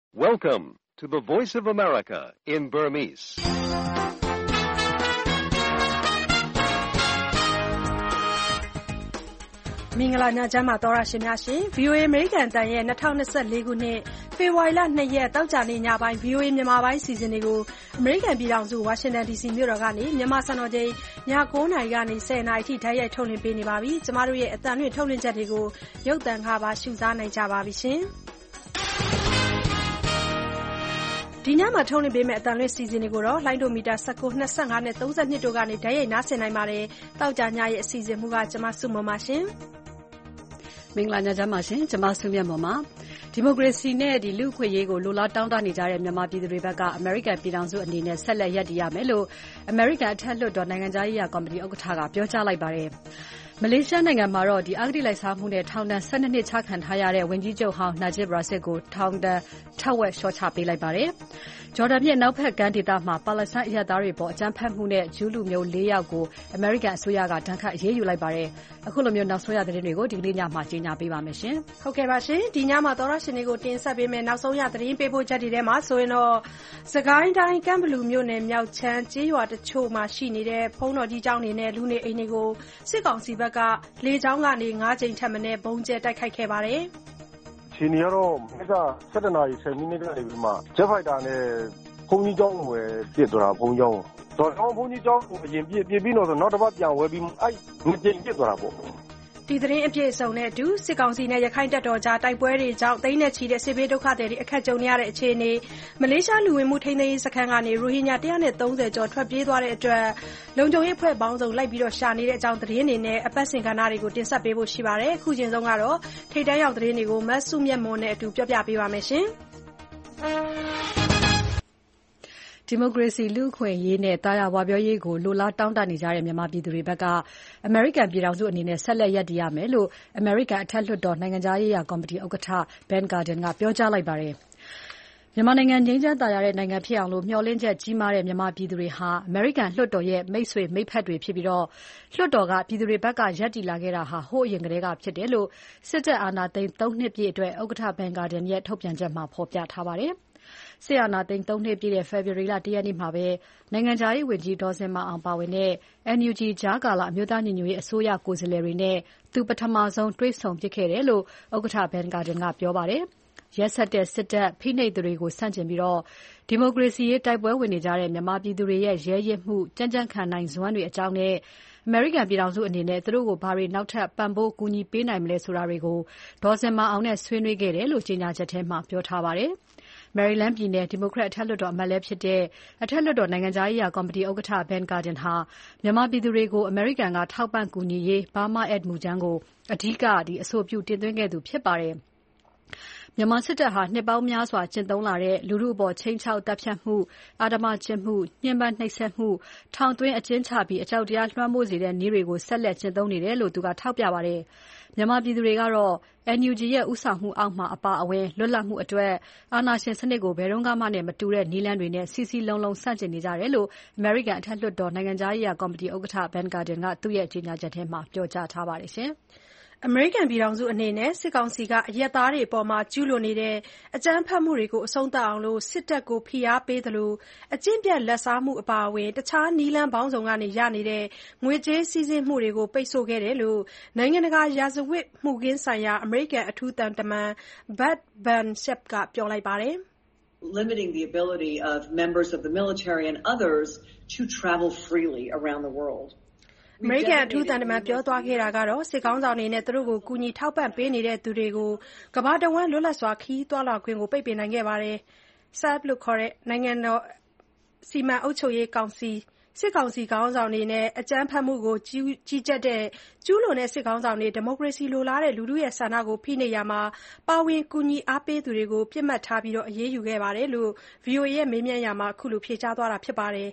Welcome to the Voice of America in Burmese. ။မင်္ဂလာညချမ်းပါသောရရှင်များရှင် VOA American တန်ရဲ့2024ခုနှစ်ဖေဖော်ဝါရီလ2ရက်တောက်ကြနေ့ညပိုင်း VOA မြန်မာပိုင်းစီစဉ်တွေကို American ပြည်ထောင်စု Washington DC မြို့တော်ကနေမြန်မာစံတော်ချိန်ည9:00နာရီကနေ10:00နာရီထိတိုက်ရိုက်ထုတ်လွှင့်ပေးနေပါပြီ။ကျမတို့ရဲ့အသံလွှင့်ထုတ်လွှင့်ချက်တွေကိုရုပ်သံခါပါရှုစားနိုင်ကြပါပြီရှင်။ဒီညမှာထုတ်လွှင့်ပေးမယ့်အသံလွှင့်စီစဉ်တွေကိုတော့လိုင်းဒိုမီတာ19 25နဲ့32တို့ကနေတိုက်ရိုက်နားဆင်နိုင်ပါတယ်။တောက်ကြညရဲ့အစီအစဉ်မူကကျမစုမပါရှင်။မင်္ဂလာညချမ်းပါရှင်ကျွန်မဆုမြတ်မော်ပါဒီမိုကရေစီနဲ့လူ့အခွင့်အရေးကိုလိုလားတောင်းတနေကြတဲ့မြန်မာပြည်သူတွေဘက်ကအမေရိကန်ပြည်ထောင်စုအနေနဲ့ဆက်လက်ရပ်တည်ရမယ်လို့အမေရိကန်အထက်လွှတ်တော်နိုင်ငံသားရေးရာကော်မတီဥက္ကဋ္ဌကပြောကြားလိုက်ပါတယ်မလေးရှားနိုင်ငံမှာတော့အဂတိလိုက်စားမှုနဲ့ထောင်ဒဏ်12နှစ်ချခံထားရတဲ့ဝန်ကြီးချုပ်ဟောင်းနာဂျစ်ရာဆစ်ကိုထောင်ဒဏ်ထပ်ဝက်လျှော့ချပေးလိုက်ပါတယ်ဂျော်ဒန်ပြည်နောက်ဘက်ကမ်းဒေသမှာပါလက်စတိုင်းအရပ်သားတွေပေါ်အကြမ်းဖက်မှုနဲ့ဂျူးလူမျိုး4ယောက်ကိုအမေရိကန်အစိုးရကဒဏ်ခတ်အရေးယူလိုက်ပါတယ်အခုလိုမျိုးနောက်ဆုံးရသတင်းတွေကိုဒီကနေ့ညမှာကြေညာပေးပါမယ်ရှင်ဟုတ်ကဲ့ပါရှင်ဒီညမှာသောရရှင်တွေကိုတင်ဆက်ပေးမယ်နောက်ဆုံးရသတင်းပေးပို့ချက်တွေထဲမှာဆိုရင်တော့စကိုင်းတိုင်းကမ်းဘလူမြို့နယ်မြောက်ချမ်းကျေးရွာတချို့မှာရှိနေတဲ့ဖုံးတော်ကြီးကျောင်းတွေနဲ့လူနေအိမ်တွေကိုစစ်ကောင်စီဘက်ကလေကြောင်းကနေ9ကြိမ်ထပ်မံဘုံကျဲတိုက်ခိုက်ခဲ့ပါတယ်ဒီနေ့ကတော့မနက်7:10နာရီ10မိနစ်ကနေပြီးမှဂျက်ဖိုက်တာနဲ့ဘုံကြီးကျောင်းဝယ်ပြစ်သွားတာဘုံကျောင်းတော့ဘုံကြီးကျောင်းကိုအရင်ပြစ်ပြီးတော့ဆိုနောက်တစ်ပတ်ပြန်ဝယ်ပြီးအဲ့ငကြိမ်ပြစ်သွားတာပေါ့ဒီသတင်းအပြည့်အစုံနဲ့အတူစစ်ကောင်စီနဲ့ရခိုင်တပ်တော်ကြားတိုက်ပွဲတွေကြောင့်သိန်းနဲ့ချီတဲ့စစ်ဘေးဒုက္ခသည်တွေအခက်ကြုံနေရတဲ့အခြေအနေမလေးရှားလူဝင်မှုထိန်းသိမ်းရေးစခန်းကနေရိုဟင်ဂျာ130ကျော်ထွက်ပြေးသွားတဲ့အတွက်လုံခြုံရေးဖွဲ့ပေါင်းစုံလိုက်ပြီးတော့ရှာနေတဲ့အကြောင်းသတင်းတွေနဲ့အပတ်စဉ်ကဏ္ဍတွေကိုတင်ဆက်ပေးဖို့ရှိပါတယ်အခုချိန်ဆုံးကတော့ထိပ်တန်းရောက်သတင်းတွေကိုမတ်စုမြတ်မွန်နဲ့အတူပြောပြပေးပါမယ်ရှင်ဒီမိုကရေစီလူ့အခွင့်အရေးနဲ့တာယာဝပြောရေးကိုလိုလားတောင်းတနေကြတဲ့မြန်မာပြည်သူတွေဘက်ကအမေရိကန်ပြည်ထောင်စုအနေနဲ့ဆက်လက်ရပ်တည်ရမယ်လို့အမေရိကန်အထက်လွှတ်တော်နိုင်ငံသားရေးရာကော်မတီဥက္ကဋ္ဌ Ben Cardin ကပြောကြားလိုက်ပါတယ်။မြန်မာနိုင်ငံငြိမ်းချမ်းသာယာတဲ့နိုင်ငံဖြစ်အောင်လို့မျှော်လင့်ချက်ကြီးမားတဲ့မြန်မာပြည်သူတွေဟာအမေရိကန်လွှတ်တော်ရဲ့မိတ်ဆွေမိတ်ဖက်တွေဖြစ်ပြီးတော့လွှတ်တော်ကပြည်သူတွေဘက်ကရပ်တည်လာခဲ့တာဟာဟိုးအရင်ကတည်းကဖြစ်တယ်လို့စစ်တပ်အာဏာသိမ်း3နှစ်ပြည့်အတွက်ဥက္ကဋ္ဌ Ben Cardin ရဲ့ထုတ်ပြန်ချက်မှာဖော်ပြထားပါတယ်။စစ်အာဏာသိမ်း3နှစ်ပြည့်တဲ့ဖေဖော်ဝါရီလ1ရက်နေ့မှာပဲနိုင်ငံခြားရေးဝန်ကြီးဒေါ်စင်မာအောင်ပါဝင်တဲ့ NUG ကြားကာလအမျိုးသားညီညွတ်ရေးအစိုးရကိုယ်စားလှယ်တွေနဲ့သူပထမဆုံးတွေ့ဆုံဖြစ်ခဲ့တယ်လို့ဥက္ကဋ္ဌ Ben Cardin ကပြောပါတယ်။ရက်စက်တဲ့စစ်တပ်ဖိနှိပ်သူတွေကိုဆန့်ကျင်ပြီးဒီမိုကရေစီရေးတိုက်ပွဲဝင်နေကြတဲ့မြန်မာပြည်သူတွေရဲ့ရဲရင့်မှုကြံ့ကြံ့ခံနိုင်စွမ်းတွေအကြောင်းနဲ့အမေရိကန်ပြည်ထောင်စုအနေနဲ့သူတို့ကိုဘာတွေနောက်ထပ်ပံ့ပိုးကူညီပေးနိုင်မလဲဆိုတာတွေကိုဒေါ်စင်မာအောင်နဲ့ဆွေးနွေးခဲ့တယ်လို့ကြေညာချက်ထဲမှာပြောထားပါတယ်။ Maryland ပြည်နယ်ဒီမိုကရက်အထက်လွှတ်တော်အမတ်လည်းဖြစ်တဲ့အထက်လွှတ်တော်နိုင်ငံခြားရေးရာကော်မတီဥက္ကဋ္ဌ Ben Cardin ဟာမြန်မာပြည်သူတွေကိုအမေရိကန်ကထောက်ပံ့ကူညီရေး Burma Aid မူကြမ်းကိုအဓိကအဆိုပြုတင်သွင်းခဲ့သူဖြစ်ပါတယ်။မြန်မာစစ်တပ်ဟာနှစ်ပေါင်းများစွာကျင့်သုံးလာတဲ့လူထုအပေါ်ချိန်ချောက်တပ်ဖြတ်မှုအာဓမ္မကျင့်မှုညှဉ်းပန်းနှိပ်စက်မှုထောင်သွင်းအကျဉ်းချပြီးအကြောက်တရားလွှမ်းမိုးစေတဲ့နည်းတွေကိုဆက်လက်ကျင့်သုံးနေတယ်လို့သူကထောက်ပြပါတယ်။မြန်မာပြည်သူတွေကတော့ NUG ရဲ့ဥဆောင်မှုအောက်မှာအပါအဝင်လွတ်လပ်မှုအတွက်အာဏာရှင်စနစ်ကိုဘယ်တော့မှနဲ့မတူတဲ့နည်းလမ်းတွေနဲ့စီစီလုံးလုံးဆန့်ကျင်နေကြတယ်လို့ American အထက်လွှတ်တော်နိုင်ငံသားရေးရာကော်မတီဥက္ကဋ္ဌ Ben Cardin ကသူ့ရဲ့ကြေညာချက်ထဲမှာပြောကြားထားပါတယ်ရှင်။အမေရိကန်ပြည်ထောင်စုအနေနဲ့စစ်ကောင်စီကအရက်သားတွေအပေါ်ကျူးလွန်နေတဲ့အကြမ်းဖက်မှုတွေကိုအဆုံးသတ်အောင်စစ်တပ်ကိုဖိအားပေးသလိုအကျင့်ပြတ်လက်စားမှုအပါအဝင်တခြားနည်းလမ်းပေါင်းစုံကနေရနေတဲ့ငွေကြေးစည်းစိမ်မှုတွေကိုပိတ်ဆို့ခဲ့တယ်လို့နိုင်ငံတကာရာဇဝတ်မှုခင်းဆိုင်ရာအမေရိကန်အထူးသံတမန် Bud Van Schaack ကပြောလိုက်ပါတယ်။ limiting the ability of members of the military and others to travel freely around the world အမေရိကန်အထူးသံတမန်ပြောသွားခဲ့တာကတော့စစ်ကောင်းဆောင်တွေနဲ့သူတို့ကိုကူညီထောက်ပံ့ပေးနေတဲ့သူတွေကိုကမ္ဘာတဝန်းလွတ်လပ်စွာခရီးသွားလာခွင့်ကိုပိတ်ပင်နိုင်ခဲ့ပါတယ်။ SAP လို့ခေါ်တဲ့နိုင်ငံတော်စီမံအုပ်ချုပ်ရေးကောင်စီစစ်ကောင်စီခေါင်းဆောင်တွေနဲ့အကြမ်းဖက်မှုကိုကြီးကြပ်တဲ့ကျူးလွန်တဲ့စစ်ခေါင်းဆောင်တွေဒီမိုကရေစီလိုလားတဲ့လူထုရဲ့ဆန္ဒကိုဖိနှိပ်ရာမှာပါဝင်ကူညီအားပေးသူတွေကိုပြစ်မှတ်ထားပြီးအရေးယူခဲ့ပါတယ်လို့ VOA ရဲ့မေးမြန်းရာမှာအခုလိုဖြေကြားသွားတာဖြစ်ပါတယ်။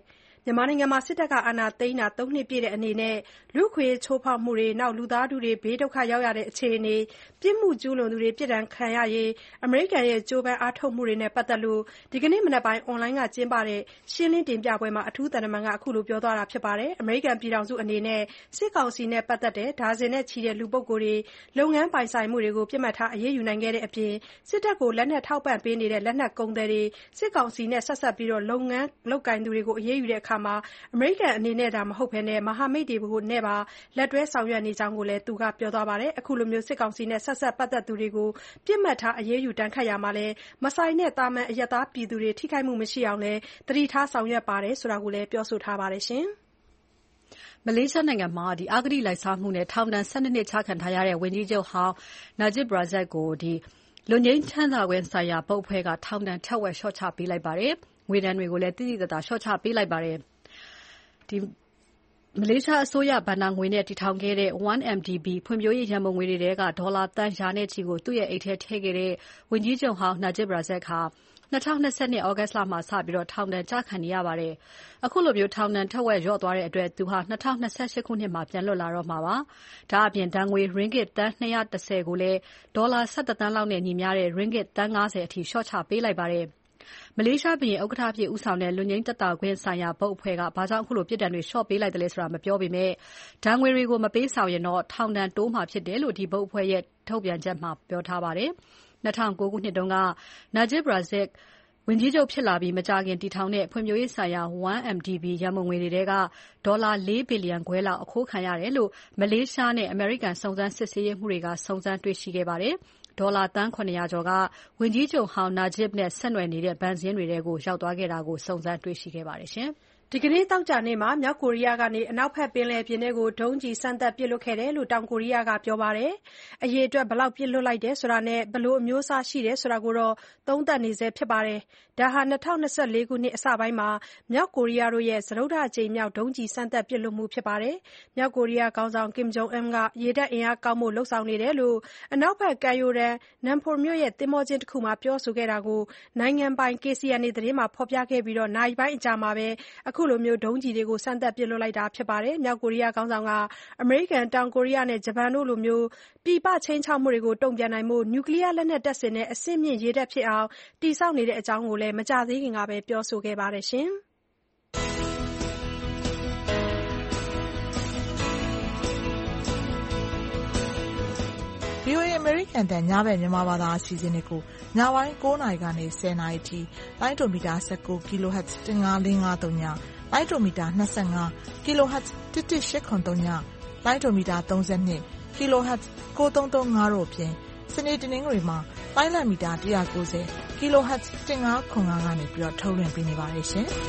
မြန်မာနိုင်ငံမှာစစ်တပ်ကအာဏာသိမ်းတာ3နှစ်ပြည့်တဲ့အနေနဲ့လူ့အခွင့်အရေးချိုးဖောက်မှုတွေလူသားထုတွေဘေးဒုက္ခရောက်ရတဲ့အခြေအနေပြစ်မှုကျူးလွန်သူတွေပြစ်ဒဏ်ခံရရေးအမေရိကန်ရဲ့ကြိုးပမ်းအားထုတ်မှုတွေနဲ့ပတ်သက်လို့ဒီကနေ့မနက်ပိုင်းအွန်လိုင်းကကျင်းပတဲ့ရှင်းလင်းတင်ပြပွဲမှာအထူးသံတမန်ကအခုလိုပြောသွားတာပါ။ အမေရိကန်ပြည်ထောင်စုအနေနဲ့စစ်ကောင်စီနဲ့ပတ်သက်တဲ့ဒါဇင်နဲ့ချီတဲ့လူပုဂ္ဂိုလ်တွေလုပ်ငန်းပိုင်ဆိုင်မှုတွေကိုပစ်မှတ်ထားအရေးယူနိုင်ခဲ့တဲ့အပြင်စစ်တပ်ကိုလက်နက်ထောက်ပံ့ပေးနေတဲ့လက်နက်ကုန်သည်တွေစစ်ကောင်စီနဲ့ဆက်စပ်ပြီးလုပ်ငန်းလုပ်ကိုင်သူတွေကိုအရေးယူတဲ့အခါအမေရိကန်အနေနဲ့သာမဟုတ်ဘဲမဟာမိတ်တွေနဲ့ပါလက်တွဲဆောင်ရွက်နေကြောင်းကိုလည်းသူကပြောသွားပါတယ်။ အခုလိုစစ်ကောင်စီနဲ့ဆက်စပ်ပတ်သက်သူတွေကိုပစ်မှတ်ထားအရေးယူဒဏ်ခတ်ရာမှာမဆိုင်တဲ့သာမန်အရပ်သားပြည်သူတွေထိခိုက်မှုမရှိအောင်လည်းသတိထားဆောင်ရွက်ပါတယ်ဆိုတာကိုလည်းပြောဆိုထားပါတယ်။မလေးရှားနိုင်ငံမှာအဂတိလိုက်စားမှုနဲ့ထောင်ဒဏ်12နှစ်ချခံထားရတဲ့ဝန်ကြီးချုပ်ဟောင်း Najib Razak ကိုလွတ်ငြိမ်းချမ်းသာခွင့်ဆိုင်ရာဘုတ်အဖွဲ့ကထောင်ဒဏ်ထက်ဝက်လျှော့ချပေးလိုက်ပါတယ်။ ငွေဒဏ်တွေကိုလည်းသိသိသာသာလျှော့ချပေးလိုက်ပါတယ်။ မလေးရှားအစိုးရဘဏ္ဍာငွေနဲ့တည်ထောင်ခဲ့တဲ့ 1MDB ဖွံ့ဖြိုးရေးရန်ပုံငွေတွေထဲကဒေါ်လာသန်းရာနဲ့ချီကိုသူ့ရဲ့အိတ်ထဲထည့်ခဲ့တဲ့ဝန်ကြီးချုပ်ဟောင်း Najib Razak ဟာ2022 သြဂုတ်လမှာစပြီးထောင်ဒဏ်ကျခံနေရပါတယ်။ အခုလိုထောင်ဒဏ်ထက်ဝက်လျော့သွားတဲ့အတွက်သူဟာ2028ခုနှစ်မှာပြန်လွတ်လာတော့မှာပါ။ ဒါ့အပြင်ဒဏ်ငွေ ringgit သန်း210ကိုလည်းဒေါ်လာ11သန်းလောက်နဲ့ညီမျှတဲ့ ringgit သန်း50အထိလျှော့ချပေးလိုက်ပါတယ်။ မလေးရှားဘုရင်ဥက္ကဋ္ဌအဖြစ်ဦးဆောင်တဲ့လွတ်ငြိမ်းသက်သာခွင့်ဆိုင်ရာဘုတ်အဖွဲ့ကဘာကြောင့်အခုလိုပြစ်ဒဏ်တွေလျှော့ပေးလိုက်သလဲဆိုတာမပြောပေမဲ့ဒဏ်ငွေတွေကိုမပေးဆောင်ရင်ထောင်ဒဏ်တိုးမှာဖြစ်တယ်လို့ဒီဘုတ်အဖွဲ့ရဲ့ထုတ်ပြန်ချက်မှာပြောထားပါတယ်။ 2009ခုနှစ်တုန်းက Najib Razak ဝန်ကြီးချုပ်ဖြစ်လာပြီးမကြာခင်တည်ထောင်တဲ့ဖွံ့ဖြိုးရေးဆိုင်ရာ 1MDB ရန်ပုံငွေတွေထဲကဒေါ်လာ4ဘီလီယံခွဲလောက်အခိုးခံရတယ်လို့မလေးရှားနဲ့အမေရိကန်စုံစမ်းစစ်ဆေးရေးမှူးတွေကစုံစမ်းတွေ့ရှိခဲ့ပါတယ်။ ဒေါ်လာသန်း700ကျော်ကဝန်ကြီးချုပ်ဟောင်း Najib နဲ့ဆက်နွယ်နေတဲ့ဘဏ်စာရင်းတွေထဲရောက်သွားခဲ့တာကိုစုံစမ်းတွေ့ရှိခဲ့ပါတယ်။ဒီကနေ့သောကြာနေ့မှာမြောက်ကိုရီးယားကနေအနောက်ဘက်ပင်လယ်ပြင်ထဲကိုဒုံးကျည်စမ်းသပ်ပစ်လွှတ်ခဲ့တယ်လို့တောင်ကိုရီးယားကပြောပါတယ်။ အရေအတွက်ဘယ်လောက်ပစ်လွှတ်လိုက်တယ်ဆိုတာနဲ့ဘယ်လိုအမျိုးအစားရှိတယ်ဆိုတာကိုတော့သုံးသပ်နေဆဲဖြစ်ပါတယ်။ ဒါဟာ2024ခုနှစ်အစပိုင်းမှာမြောက်ကိုရီးယားရဲ့စတုတ္ထအကြိမ်မြောက်ဒုံးကျည်စမ်းသပ်ပစ်လွှတ်မှုဖြစ်ပါတယ်။ မြောက်ကိုရီးယားခေါင်းဆောင် Kim Jong Un ကရေတပ်အင်အားကောင်းဖို့လုပ်ဆောင်နေတယ်လို့အနောက်ဘက်ကမ်းရိုးတန်း Nampo မြို့သင်္ဘောကျင်းတခုမှာပြောဆိုခဲ့တာကိုနိုင်ငံပိုင် KCNA သတင်းမှာဖော်ပြခဲ့ပြီးနာရီပိုင်းအကြာမှာပဲအခုလိုဒုံးကျည်တွေကိုစမ်းသပ်ပစ်လွှတ်လိုက်တာဖြစ်ပါတယ်။ မြောက်ကိုရီးယားခေါင်းဆောင်ကအမေရိကန်၊တောင်ကိုရီးယားနဲ့ဂျပန်တို့လိုပြည်ပခြိမ်းခြောက်မှုတွေကိုတုံ့ပြန်နိုင်ဖို့နျူကလီးယားလက်နက်တပ်ဆင်တဲ့အဆင့်မြင့်ရေတပ်ဖြစ်အောင်တည်ဆောက်နေတဲ့အကြောင်းကိုလည်းမကြာသေးခင်ကပဲပြောဆိုခဲ့ပါတယ်။ VOA အမေရိကန်တန်ညဘက်မြန်မာဘာသာအစီအစဉ်တွေကိုညပိုင်း9နာရီကနေ10နာရီထိလိုင်းဒိုမီတာ19 kHz 15553ညလိုင်းဒိုမီတာ25 kHz 11803ညလိုင်းဒိုမီတာ32 kHz 9335တို့အပြင်စနေတနင်္ဂနွေမှာလိုင်းလံမီတာ190 kHz 1505ကနေပြီးတော့ထုတ်လွှင့်ပေးနေပါတယ်ရှင်။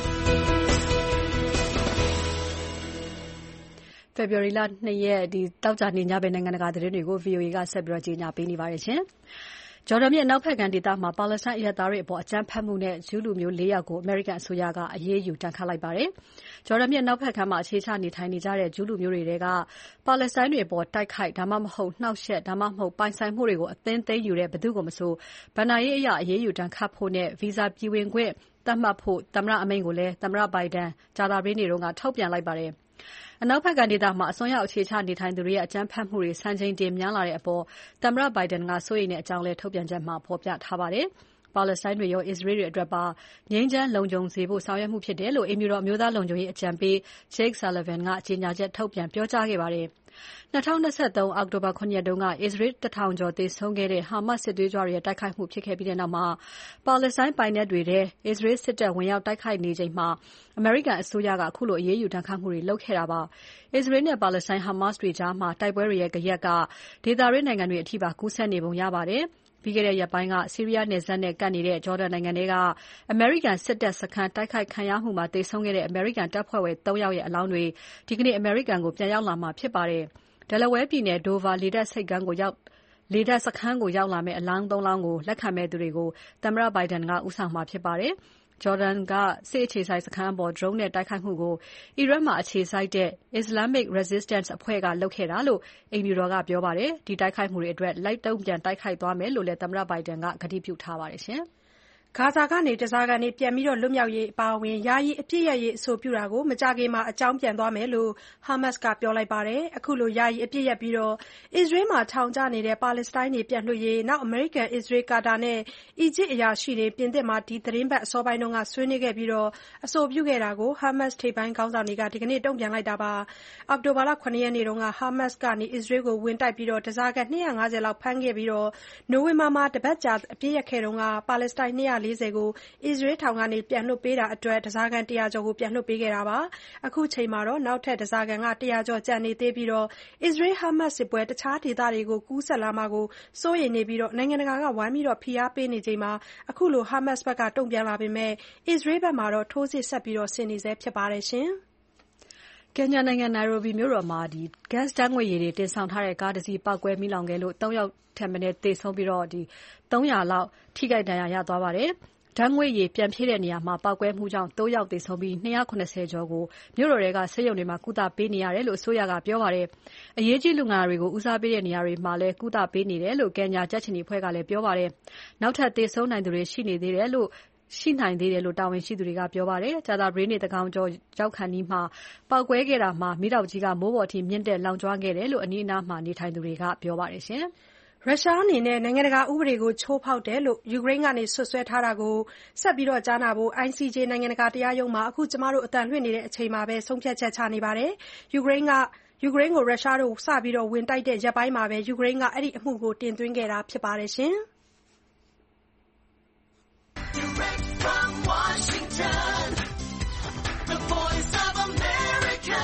February လ 2 ရက်တောက်ကြနေညဘက်နိုင်ငံတကာသတင်းတွေကို VOA ကဆက်ပြီးကြေညာပေးနေပါတယ်ရှင်။ ဂျော်ဒန်မြစ်အနောက်ဘက်ကမ်းဒေသမှာပါလက်စတိုင်းအရပ်သားတွေအပေါ်အကြမ်းဖက်မှုနဲ့ဂျူးလူမျိုး 4 ယောက်ကိုအမေရိကန်အစိုးရကအရေးယူဒဏ်ခတ်လိုက်ပါတယ်။ ဂျော်ဒန်မြစ်အနောက်ဘက်ကမ်းမှာအခြေချနေထိုင်နေကြတဲ့ဂျူးလူမျိုးတွေထဲကပါလက်စတိုင်းတွေအပေါ်တိုက်ခိုက်ဒါမှမဟုတ်နှောင့်ယှက်ဒါမှမဟုတ်ပိုင်ဆိုင်မှုတွေကိုအသင်းသိမ်းယူတဲ့ဘယ်သူ့ကိုမဆိုဘဏ္ဍာရေးအရအရေးယူဒဏ်ခတ်ဖို့နဲ့ဗီဇာပြည်ဝင်ခွင့်သတ်မှတ်ဖို့သမ္မတအမိန့်ကိုလည်းသမ္မတ Biden ကြာသပတေးနေ့ကထုတ်ပြန်လိုက်ပါတယ်။ အနောက်ဘက်ကမ်းဒေသမှာအစွန်းရောက်အခြေချနေထိုင်သူတွေရဲ့အကြမ်းဖက်မှုတွေစံချိန်တင်များလာတဲ့အပေါ်သမ္မတ Biden ကစိုးရိမ်တဲ့အကြောင်းလည်းထုတ်ပြန်ချက်မှာဖော်ပြထားပါတယ်။ ပါလက်စတိုင်းတွေရောအစ္စရေးတွေအတွက်ပါငြိမ်းချမ်းလုံခြုံစေဖို့ဆောင်ရွက်မှုဖြစ်တယ်လို့အိမ်ဖြူတော်အမျိုးသားလုံခြုံရေးအကြံပေး Jake Sullivan ကကြေညာချက်ထုတ်ပြန်ပြောကြားခဲ့ပါတယ်။ 2023အောက်တိုဘာ 7 ရက်တုန်းကအစ္စရေး 1000 ကျော်သေဆုံးခဲ့တဲ့ ဟာမတ်စ်စစ်သွေးကြွတွေရဲ့တိုက်ခိုက်မှုဖြစ်ခဲ့ပြီးနောက်ပါလက်စတိုင်းပိုင်နက်တွေထဲအစ္စရေးစစ်တပ်ဝင်ရောက်တိုက်ခိုက်နေချိန်မှာအမေရိကန်အစိုးရကခုလိုအရေးယူဒဏ်ခတ်မှုတွေလုပ်ခဲ့တာပါ။ အစ္စရေးနဲ့ပါလက်စတိုင်းဟာမတ်စ်တွေကြားတိုက်ပွဲတွေရဲ့ဂယက်ကဒေသတွင်းနိုင်ငံတွေအထိပါကူးစက်နေပုံရပါတယ်။ ပြီးခဲ့တဲ့ရက်ပိုင်းကဆီးရီးယားနယ်စပ်နဲ့ကပ်နေတဲ့ဂျော်ဒန်နိုင်ငံထဲကအမေရိကန်စစ်တပ်စခန်းတိုက်ခိုက်ခံရမှုမှာသေဆုံးခဲ့တဲ့အမေရိကန်တပ်ဖွဲ့ဝင် 3 ယောက်ရဲ့အလောင်းတွေဒီကနေ့အမေရိကန်ကိုပြန်ရောက်လာမှာဖြစ်ပါတယ်။ Delaware ပြည်နယ် Dover လေတပ်စခန်းကိုရောက်လာမယ့်အလောင်း 3 လောင်းကိုလက်ခံမယ့်သူတွေကိုသမ္မတ Biden ကဦးဆောင်မှာဖြစ်ပါတယ်။ ဂျော်ဒန်ကစစ်အခြေစိုက်စခန်းအပေါ် Drone နဲ့တိုက်ခိုက်မှုကိုအီရတ်မှာအခြေစိုက်တဲ့ Islamic Resistance အဖွဲ့ကလုပ်ခဲ့တာလို့အိမ်ဖြူတော်ကပြောပါတယ်။ ဒီတိုက်ခိုက်မှုတွေအတွက်လိုက်တုံ့ပြန်တိုက်ခိုက်သွားမယ်လို့လည်းသမ္မတ Biden ကကတိပြုထားပါတယ်။ဂါဇာကနေဓားစာခံတွေပြန်လွတ်မြောက်ရေးအပါအဝင်ယာယီအပစ်ရပ်ရေးအဆိုပြုတာကိုမကြာခင်မှာအကြောင်းပြန်သွားမယ်လို့ ဟာမတ်စ်ကပြောလိုက်ပါတယ်။ အခုလိုယာယီအပစ်ရပ်ပြီးအစ္စရေးမှာထောင်ကျနေတဲ့ပါလက်စတိုင်းတွေပြန်လွှတ်ရေးအမေရိကန်၊ အစ္စရေး၊ ကာတာနဲ့ အီဂျစ်အရာရှိတွေပြင်သစ်မှာဒီသီတင်းပတ်အစောပိုင်းကဆွေးနွေးခဲ့ပြီးအဆိုပြုခဲ့တာကို ဟာမတ်စ်ထိပ်ပိုင်းခေါင်းဆောင်တွေက ဒီနေ့တုံ့ပြန်လိုက်တာပါ။ အောက်တိုဘာ ၇ ရက်နေ့က ဟာမတ်စ်က အစ္စရေးကိုဝင်တိုက်ပြီးဓားစာခံ 250 လောက်ဖမ်းခဲ့ပြီးနိုဝင်ဘာမှာတပတ်ကြာအပစ်ရပ်ခဲ့တုန်းက ပါလက်စတိုင်း 240 ကို အစ္စရေးထောင်ကနေပြန်လွှတ်ပေးတာအတွက် ဓားစာခံ 100 ကျော်ကိုပြန်လွှတ်ပေးခဲ့တာပါ။ အခုချိန်မှာနောက်ထပ်ဓားစာခံ 100 ကျော်ကျန်နေသေးပြီးအစ္စရေး-ဟာမတ်စ်စစ်ပွဲတခြားဒေသတွေကိုကူးစက်လာမှာကိုစိုးရိမ်နေပြီးနိုင်ငံတကာကဝိုင်းပြီးဖိအားပေးနေချိန်မှာအခုလိုဟာမတ်စ်ဘက်ကတုံ့ပြန်လာပေမဲ့အစ္စရေးဘက်မှာထိုးစစ်ဆက်ဆင်နေဆဲဖြစ်ပါတယ်။ကင်ညာနိုင်ငံ နိုင်ရိုဘီမြို့တော်မှာ ဂတ်စ်ဓာတ်ငွေ့ရည်တွေတင်ဆောင်ထားတဲ့ကားတစီးပေါက်ကွဲမီးလောင်ခဲ့လို့ 3 ယောက်ထက်မနည်းသေဆုံးပြီး 300 လောက်ထိခိုက်ဒဏ်ရာရသွားပါတယ်။ ဓာတ်ငွေ့ရည်ပြန်ဖြည့်တဲ့နေရာမှာပေါက်ကွဲမှုကြောင့် 3 ယောက်သေဆုံးပြီး 270 ကျော်ကိုမြို့တော်ထဲကဆေးရုံတွေမှာကုသပေးနေရတယ်လို့အစိုးရကပြောပါတယ်။ အရေးကြီးလူနာတွေကိုဦးစားပေးတဲ့နေရာတွေမှာလည်းကုသပေးနေတယ်လို့ ကင်ညာကြက်ခြေနီအဖွဲ့ကလည်းပြောပါတယ်။ နောက်ထပ်သေဆုံးနိုင်သူတွေရှိနိုင်သေးတယ်လို့တာဝန်ရှိသူတွေကပြောပါတယ်။ ကြာသပတေးနေ့သန်းခေါင်ကျော်ရောက်ခါနီးပေါက်ကွဲခဲ့တာမှာ မီးတောက်ကြီးကမိုးပေါ်အထိမြင့်တက်လောင်ကျွမ်းခဲ့တယ်လို့အနီးအနားမှာနေထိုင်သူတွေကပြောပါတယ်။ရုရှားအနေနဲ့နိုင်ငံတကာဥပဒေကိုချိုးဖောက်တယ်လို့ယူကရိန်းကစွပ်စွဲထားတာကိုဆက်ပြီးကြားနာဖို့ ICJ နိုင်ငံတကာတရားရုံးမှာအခုကျွန်မတို့အသံလွှင့်နေချိန်မှာဆုံးဖြတ်ချက်ချနေပါတယ်။ ယူကရိန်းကိုရုရှားတို့စပြီးဝင်တိုက်တဲ့ရက်ပိုင်းမှာပဲယူကရိန်းကအဲဒီအမှုကိုတင်သွင်းခဲ့တာဖြစ်ပါတယ်။ Direct from Washington, the voice of America,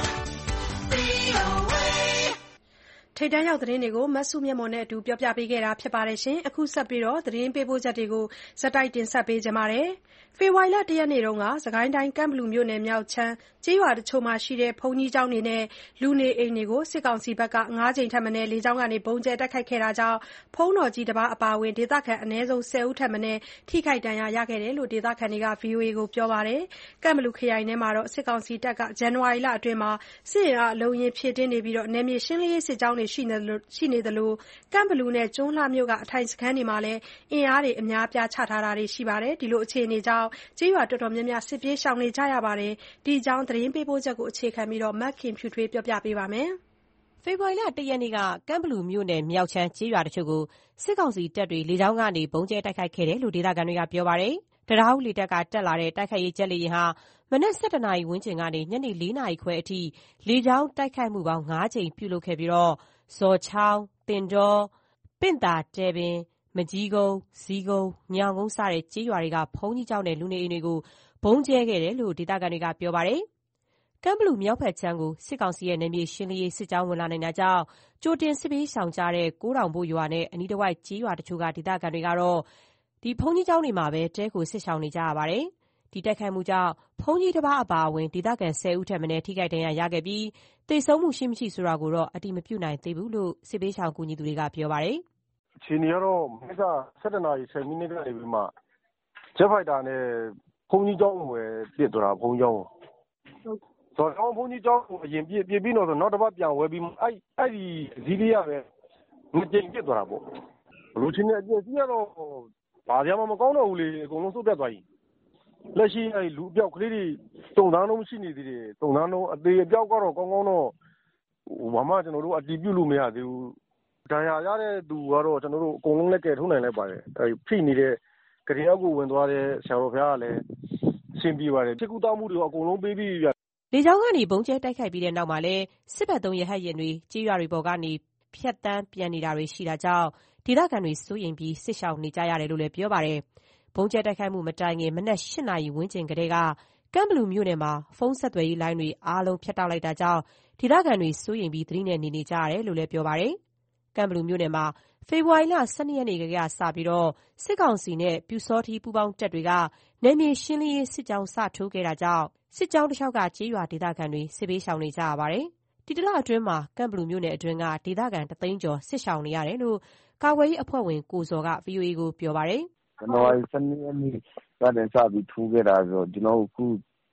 VOA. ထိပ်တန်းရောက်သတင်းတွေကိုမစုမြတ်မွန်နဲ့အတူပြောပြပေးခဲ့တာဖြစ်ပါတယ်။ အခုဆက်ပြီးသတင်းပေးပို့ချက်တွေကိုဆက်တိုက်တင်ဆက်ပေးကြပါမယ်။ ဖေဖော်ဝါရီလ 1 ရက်နေ့က စစ်ကိုင်းတိုင်းကန့်ဘလူမြို့နယ်မြောက်ခြမ်းကျေးရွာတချို့မှာရှိတဲ့ဘုန်းကြီးကျောင်းတွေနဲ့လူနေအိမ်တွေကိုစစ်ကောင်စီဘက်က 5 ကြိမ်ထက်မနည်းလေကြောင်းကနေဗုံးကြဲတိုက်ခိုက်ခဲ့တာကြောင့်ဘုန်းတော်ကြီးတပါးအပါအဝင်ဒေသခံအနည်းဆုံး 10 ဦးထက်မနည်းထိခိုက်ဒဏ်ရာရခဲ့တယ်လို့ဒေသခံတွေက VOA ကိုပြောပါတယ်။ ကန့်ဘလူခရိုင်ထဲမှာစစ်ကောင်စီတပ်က ဇန်နဝါရီလအတွင်းစစ်အင်အားအလုံးအရင်းဖြည့်တင်းနေပြီးနယ်မြေရှင်းလင်းရေးစစ်ကြောင်းတွေရှိနေသလိုကန့်ဘလူနဲ့ကျွန်းလှမြို့ကအထိုင်စခန်းတွေမှာလည်းအင်အားအများအပြားချထားတာတွေရှိပါတယ်။ ဒီလိုအခြေအနေကြောင့်ကျေးရွာတော်တော်များများစစ်ပြေးရှောင်နေကြရပါတယ်။ ဒီအကြောင်းသတင်းပေးပို့ချက်ကိုအခြေခံပြီးမခင်ဖြူထွေးကပြောပြပါမယ်။ဖေဖော်ဝါရီလ 1 ရက်နေ့က ကန့်ဘလူမြို့နယ်မြောက်ခြမ်းကျေးရွာတချို့ကိုစစ်ကောင်စီတပ်တွေလေကြောင်းကနေဗုံးကြဲတိုက်ခိုက်ခဲ့တယ်လို့ဒေသခံတွေကပြောပါတယ်။ တံတားဦးလေတပ်ကတက်လာတဲ့တိုက်ခိုက်ရေးဂျက်လေယာဉ်ဟာမနက် ၁၁ နာရီဝန်းကျင်ကနေညနေ 4 နာရီခွဲအထိလေကြောင်းတိုက်ခိုက်မှုပေါင်း 5 ကြိမ်ပြုလုပ်ခဲ့ပြီးဇော်ချောင်း၊ သင်တော၊ ပင့်သာ၊ တယ်ပင်၊ မကျီးကုန်း၊ ဇီးကုန်း၊ ညောင်ကုန်းစတဲ့ကျေးရွာတွေကဘုန်းကြီးကျောင်းနဲ့လူနေအိမ်တွေကိုဗုံးကြဲခဲ့တယ်လို့ဒေသခံတွေကပြောပါတယ်။ ကန့်ဘလူမြောက်ဘက်ခြမ်းကိုစစ်ကောင်စီရဲ့နယ်မြေရှင်းလင်းရေးစစ်ကြောင်းဝင်လာနိုင်တာကြောင့်ကြိုတင်စစ်ဘေးရှောင်ကြတဲ့ကိုးတောင်ဘို့ရွာနဲ့အနီးတဝိုက်ကျေးရွာတချို့ကဒေသခံတွေကတော့ဘုန်းကြီးကျောင်းတွေမှာပဲတည်းခိုစစ်ရှောင်နေကြရပါတယ်။ ဒီတိုက်ခိုက်မှုကြောင့်ဘုန်းကြီးတပါးအပါအဝင်ဒေသခံ 10 ဦးထက်မနည်းထိခိုက်ဒဏ်ရာရခဲ့ပြီးသေဆုံးမှုရှိမရှိဆိုတာကိုတော့အတည်မပြုနိုင်သေးဘူးလို့စစ်ဘေးရှောင်ကူညီသူတွေကပြောပါတယ်။ "အခြေအနေကတော့မနက်က ၁၁ နာရီ 10 မိနစ်ကနေပြီးမှဂျက်ဖိုက်တာနဲ့ဘုန်းကြီးကျောင်းကိုပဲပစ်သွားတာဘုန်းကြီးကျောင်းကိုဇော်ချောင်းဘုန်းကြီးကျောင်းကိုအရင်ပစ်ပြီးတော့နောက်တပတ်ပြန်ဝဲပြီးအဲဒီဇီးလေးကပဲ2 ကြိမ်ပစ်သွားတာပေါ့။ဘယ်လိုအခြေအနေအပျက်အစီးကတော့ဘာမှမကောင်းတော့ဘူးလေအကုန်လုံးစုတ်ပြတ်သွားပြီ။လက်ရှိလူအပျောက်ကလေးတွေတုန်သားတုံးရှိနေသေးတယ်။တုန်သားတုံးအသေအပျောက်ကတော့ကောင်းကောင်းတော့ဘာမှကျွန်တော်တို့အတည်ပြုလို့မရသေးဘူး။ဒဏ်ရာရတဲ့သူကတော့ကျွန်တော်တို့အကုန်လုံးလည်းကယ်ထုတ်နိုင်လိုက်ပါတယ်။ဖိနေတဲ့ကုတင်အောက်ကိုဝင်သွားတဲ့ဆရာတော်ဘုရားကလည်းအဆင်ပြေပါတယ်။ဆေးကုသမှုတွေအကုန်လုံးပေးပြီးပြီဗျ။ " လေကြောင်းကနေဗုံးကြဲတိုက်ခိုက်ပြီးတဲ့နောက်မှာလည်းစစ်ဘက်သုံးရဟတ်ယာဉ်တွေကျေးရွာတွေပေါ်ကနေဖြတ်သန်းပျံနေတာတွေရှိတာကြောင့်ဒေသခံတွေစိုးရိမ်ပြီးစစ်ရှောင်နေကြရတယ်လို့လည်းပြောပါတယ်။ ဗုံးကြဲတိုက်ခိုက်မှုမတိုင်ခင်မနက် 8 နာရီဝန်းကျင်ကတည်းကကန့်ဘလူမြို့နယ်မှာဖုန်းဆက်သွယ်ရေးလိုင်းတွေအားလုံးဖြတ်တောက်လိုက်တာကြောင့်ဒေသခံတွေစိုးရိမ်ပြီးသတိနဲ့နေနေကြရတယ်လို့လည်းပြောပါတယ်။ ကန့်ဘလူမြို့နယ်မှာဖေဖော်ဝါရီလ ၁၂ ရက်နေ့ကတည်းကစပြီးစစ်ကောင်စီနဲ့ပျူစောထီးပူးပေါင်းတပ်တွေကနယ်မြေရှင်းလင်းရေးစစ်ကြောင်းစထိုးခဲ့တာကြောင့်စစ်ကြောင်းတလျှောက်ကကျေးရွာဒေသခံတွေစစ်ဘေးရှောင်နေကြရပါတယ်။ ဒီတလအတွင်းမှာကန့်ဘလူမြို့နယ်အတွင်းကဒေသခံ 1 သိန်းကျော်စစ်ရှောင်နေရတယ်လို့ကာကွယ်ရေးအဖွဲ့ဝင်ကိုဇော်က VOA ကိုပြောပါတယ်။ "ဇန်နဝါရီ ၁၂ ရက်နေ့ကနေစပြီးထိုးခဲ့တာဆိုတော့ကျွန်တော်တို့အခု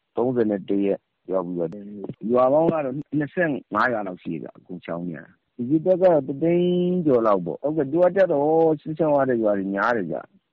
31 ရက်ရောက်ပြီပေါ့။ရွာပေါင်းကတော့25 ရွာလောက်ရှိတယ်ဗျအခုရှောင်နေရတာ။အရေအတွက်ကတော့1 သိန်းကျော်လောက်ပေါ့။သူကကျတော့စစ်ရှောင်ရတဲ့ရွာတွေများတယ်ဗျ။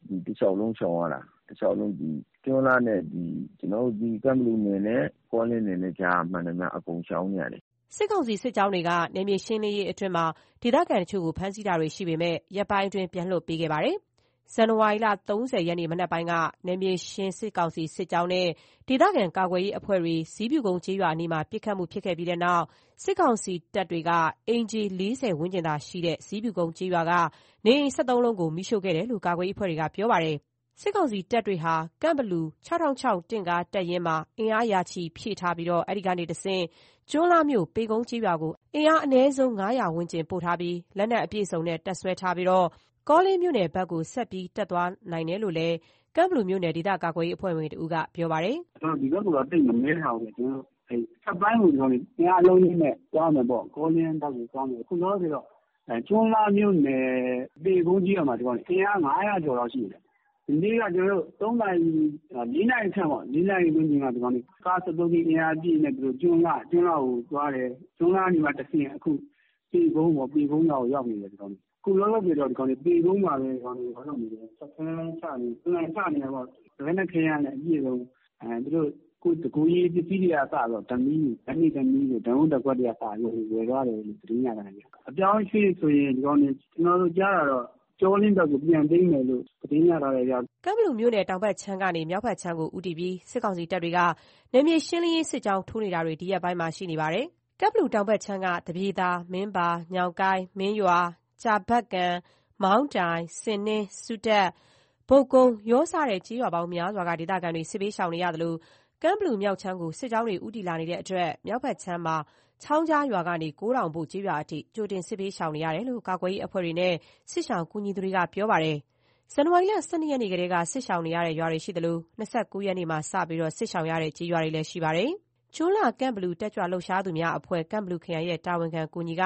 ဒီတစ်လျှောက်လုံးရှောင်ရတာတစ်လျှောက်လုံးဒီကျွန်းလာနဲ့ဒီကျွန်တော်တို့ဒီကမ်ဘလူနယ်နဲ့ကောလင်းနယ်နဲ့ကြားမှန်တယ်များအကုန်ရှောင်နေရတယ်စစ်ကောင်စီစစ်ကြောင်းတွေကနယ်မြေရှင်းလင်းရေးအတွင်းမှာဒေသခံတချို့ကိုဖမ်းဆီးတာတွေရှိပေမဲ့ရပ်ပိုင်းအတွင်းပြန်လွှတ်ပေးခဲ့ပါတယ်။ဇန်နဝါရီလ30ရက်နေ့မနက်ပိုင်းကနယ်မြေရှင်းစစ်ကောင်စီစစ်ကြောင်းနဲ့ဒေသခံကာကွယ်ရေးအဖွဲ့တွေဇီးပြူကုန်းကျေးရွာအနီးမှာပစ်ခတ်မှုဖြစ်ခဲ့ပြီးတဲ့နောက်စစ်ကောင်စီတပ်တွေကအင်ဂျီ40ဝန်းကျင်သာရှိတဲ့ဇီးပြူကုန်းကျေးရွာကနေအိမ်73လုံးကိုမိရှို့ခဲ့တယ်လို့ကာကွယ်ရေးအဖွဲ့တွေကပြောပါတယ်။စစ်ကောင်စီတပ်တွေဟာကန့်ဘလူ6006တင့်ကားတပ်ရင်းမှာအင်အားရာချီဖြည့်ထားပြီးအဲဒီကနေတဆင့်ကျွန်းလာမြို့ပေကုန်းကျေးရွာကိုအင်အားအနည်းဆုံး900ဝန်းကျင်ပို့ထားပြီးလက်နက်အပြည့်စုံနဲ့တပ်ဆွဲထားပြီးကောလင်းမြို့နယ်ဘက်ကိုဆက်ပြီးတက်သွားနိုင်တယ်လို့လည်းကန့်ဘလူမြို့နယ်ဒေသကာကွယ်ရေးအဖွဲ့ဝင်တဦးကပြောပါတယ်။ဒီဘက်ကတော့တိတ်မမဲထားဘူးကျွန်တော်ဆက်ပိုင်းကိုကျွန်တော်အင်အားလုံးကြီးနဲ့သွားမယ်ပေါ့ကောလင်းဘက်ကိုသွားမယ်ခုတော့ဆိုတော့ကျွန်းလာမြို့နယ်ပေကုန်းကျေးရွာမှာဒီကောင်အင်အား900ကျော်လောက်ရှိတယ်ဒီနေ့ကကျွန်တော်3နိုင်4နိုင်ခန့်ပေါ့4နိုင်ဝန်းကျင်ကဒီကောင်ကား73ကြီးအင်အားပြည့်နဲ့သူတို့ကျွန်းလာကိုသွားတယ်ကျွန်းလာနေမှာတစ်ဆင့်အခုပေကုန်းပေါ့ပေကုန်းရွာကိုရောက်နေတယ်ဒီကောင်ခုလောလောဆယ်တော့ဒီကောင်ပေကုန်းမှာပဲဒီကောင်ဘာလို့နေလဲစခန်းချနေစခန်းချနေတော့ဘယ်နဲ့ခရမ်းလဲအပြည့်ဆုံးသူတို့ကိုတကူကြီးပစ္စည်းတွေကစတော့ဓမီကိုဓာတ်ဝတ်တက်ကွက်တွေကစလို့ဝယ်သွားတယ်လို့သတင်းရတယ်အပြောင်းရွှေ့ဆိုရင်ဒီကောင်ကျွန်တော်တို့ကြားတာတော့ကျော်လင်းဘက်ကိုပြန်သိမ်းမယ်လို့သတင်းရတာလည်းရောက်ကမ်ဘလူမြို့နယ်တောင်ဘက်ခြမ်းကနေမြောက်ဘက်ခြမ်းကိုဦးတည်ပြီးစစ်ကောင်စီတပ်တွေကနယ်မြေရှင်းလင်းရေးစစ်ကြောင်းထိုးနေတာတွေဒီရက်ပိုင်းမှာရှိနေပါတယ်ကမ်ဘလူတောင်ဘက်ခြမ်းကတပြေသာမင်းပါညောင်ကိုင်းမင်းရွာကြာဘက်ကန်မောင်းတိုင်စင်နှင်းစုတက်ဘုတ်ကုန်းရောစတဲ့ကြေးရွာပေါင်းများစွာကဒေသခံတွေစစ်ပေးရှောင်နေရသလိုကမ်ဘလူမြောက်ချမ်းကိုစစ်ကြောင်းတွေဦးတည်လာနေတဲ့အတွက်မြောက်ဘက်ခြမ်းမှာချောင်းကြားရွာကနေ9000ဘို့ကျေးရွာအထိကြိုတင်စစ်ပေးရှောင်နေရတယ်လို့ကာကွယ်ရေးအဖွဲ့တွေနဲ့စစ်ရှောင်ကူညီသူတွေကပြောပါတယ်။ဇန်နဝါရီလ12ရက်နေ့ကတည်းကစစ်ရှောင်နေရတဲ့ရွာတွေရှိသလို29ရက်နေ့မှာစပြီးစစ်ရှောင်ရတဲ့ကျေးရွာတွေလည်းရှိပါတယ်။ကျွန်းလာကမ်ဘလူတက်ကြွလှုပ်ရှားသူများအဖွဲ့ကမ်ဘလူခရိုင်ရဲ့တာဝန်ခံကူညီက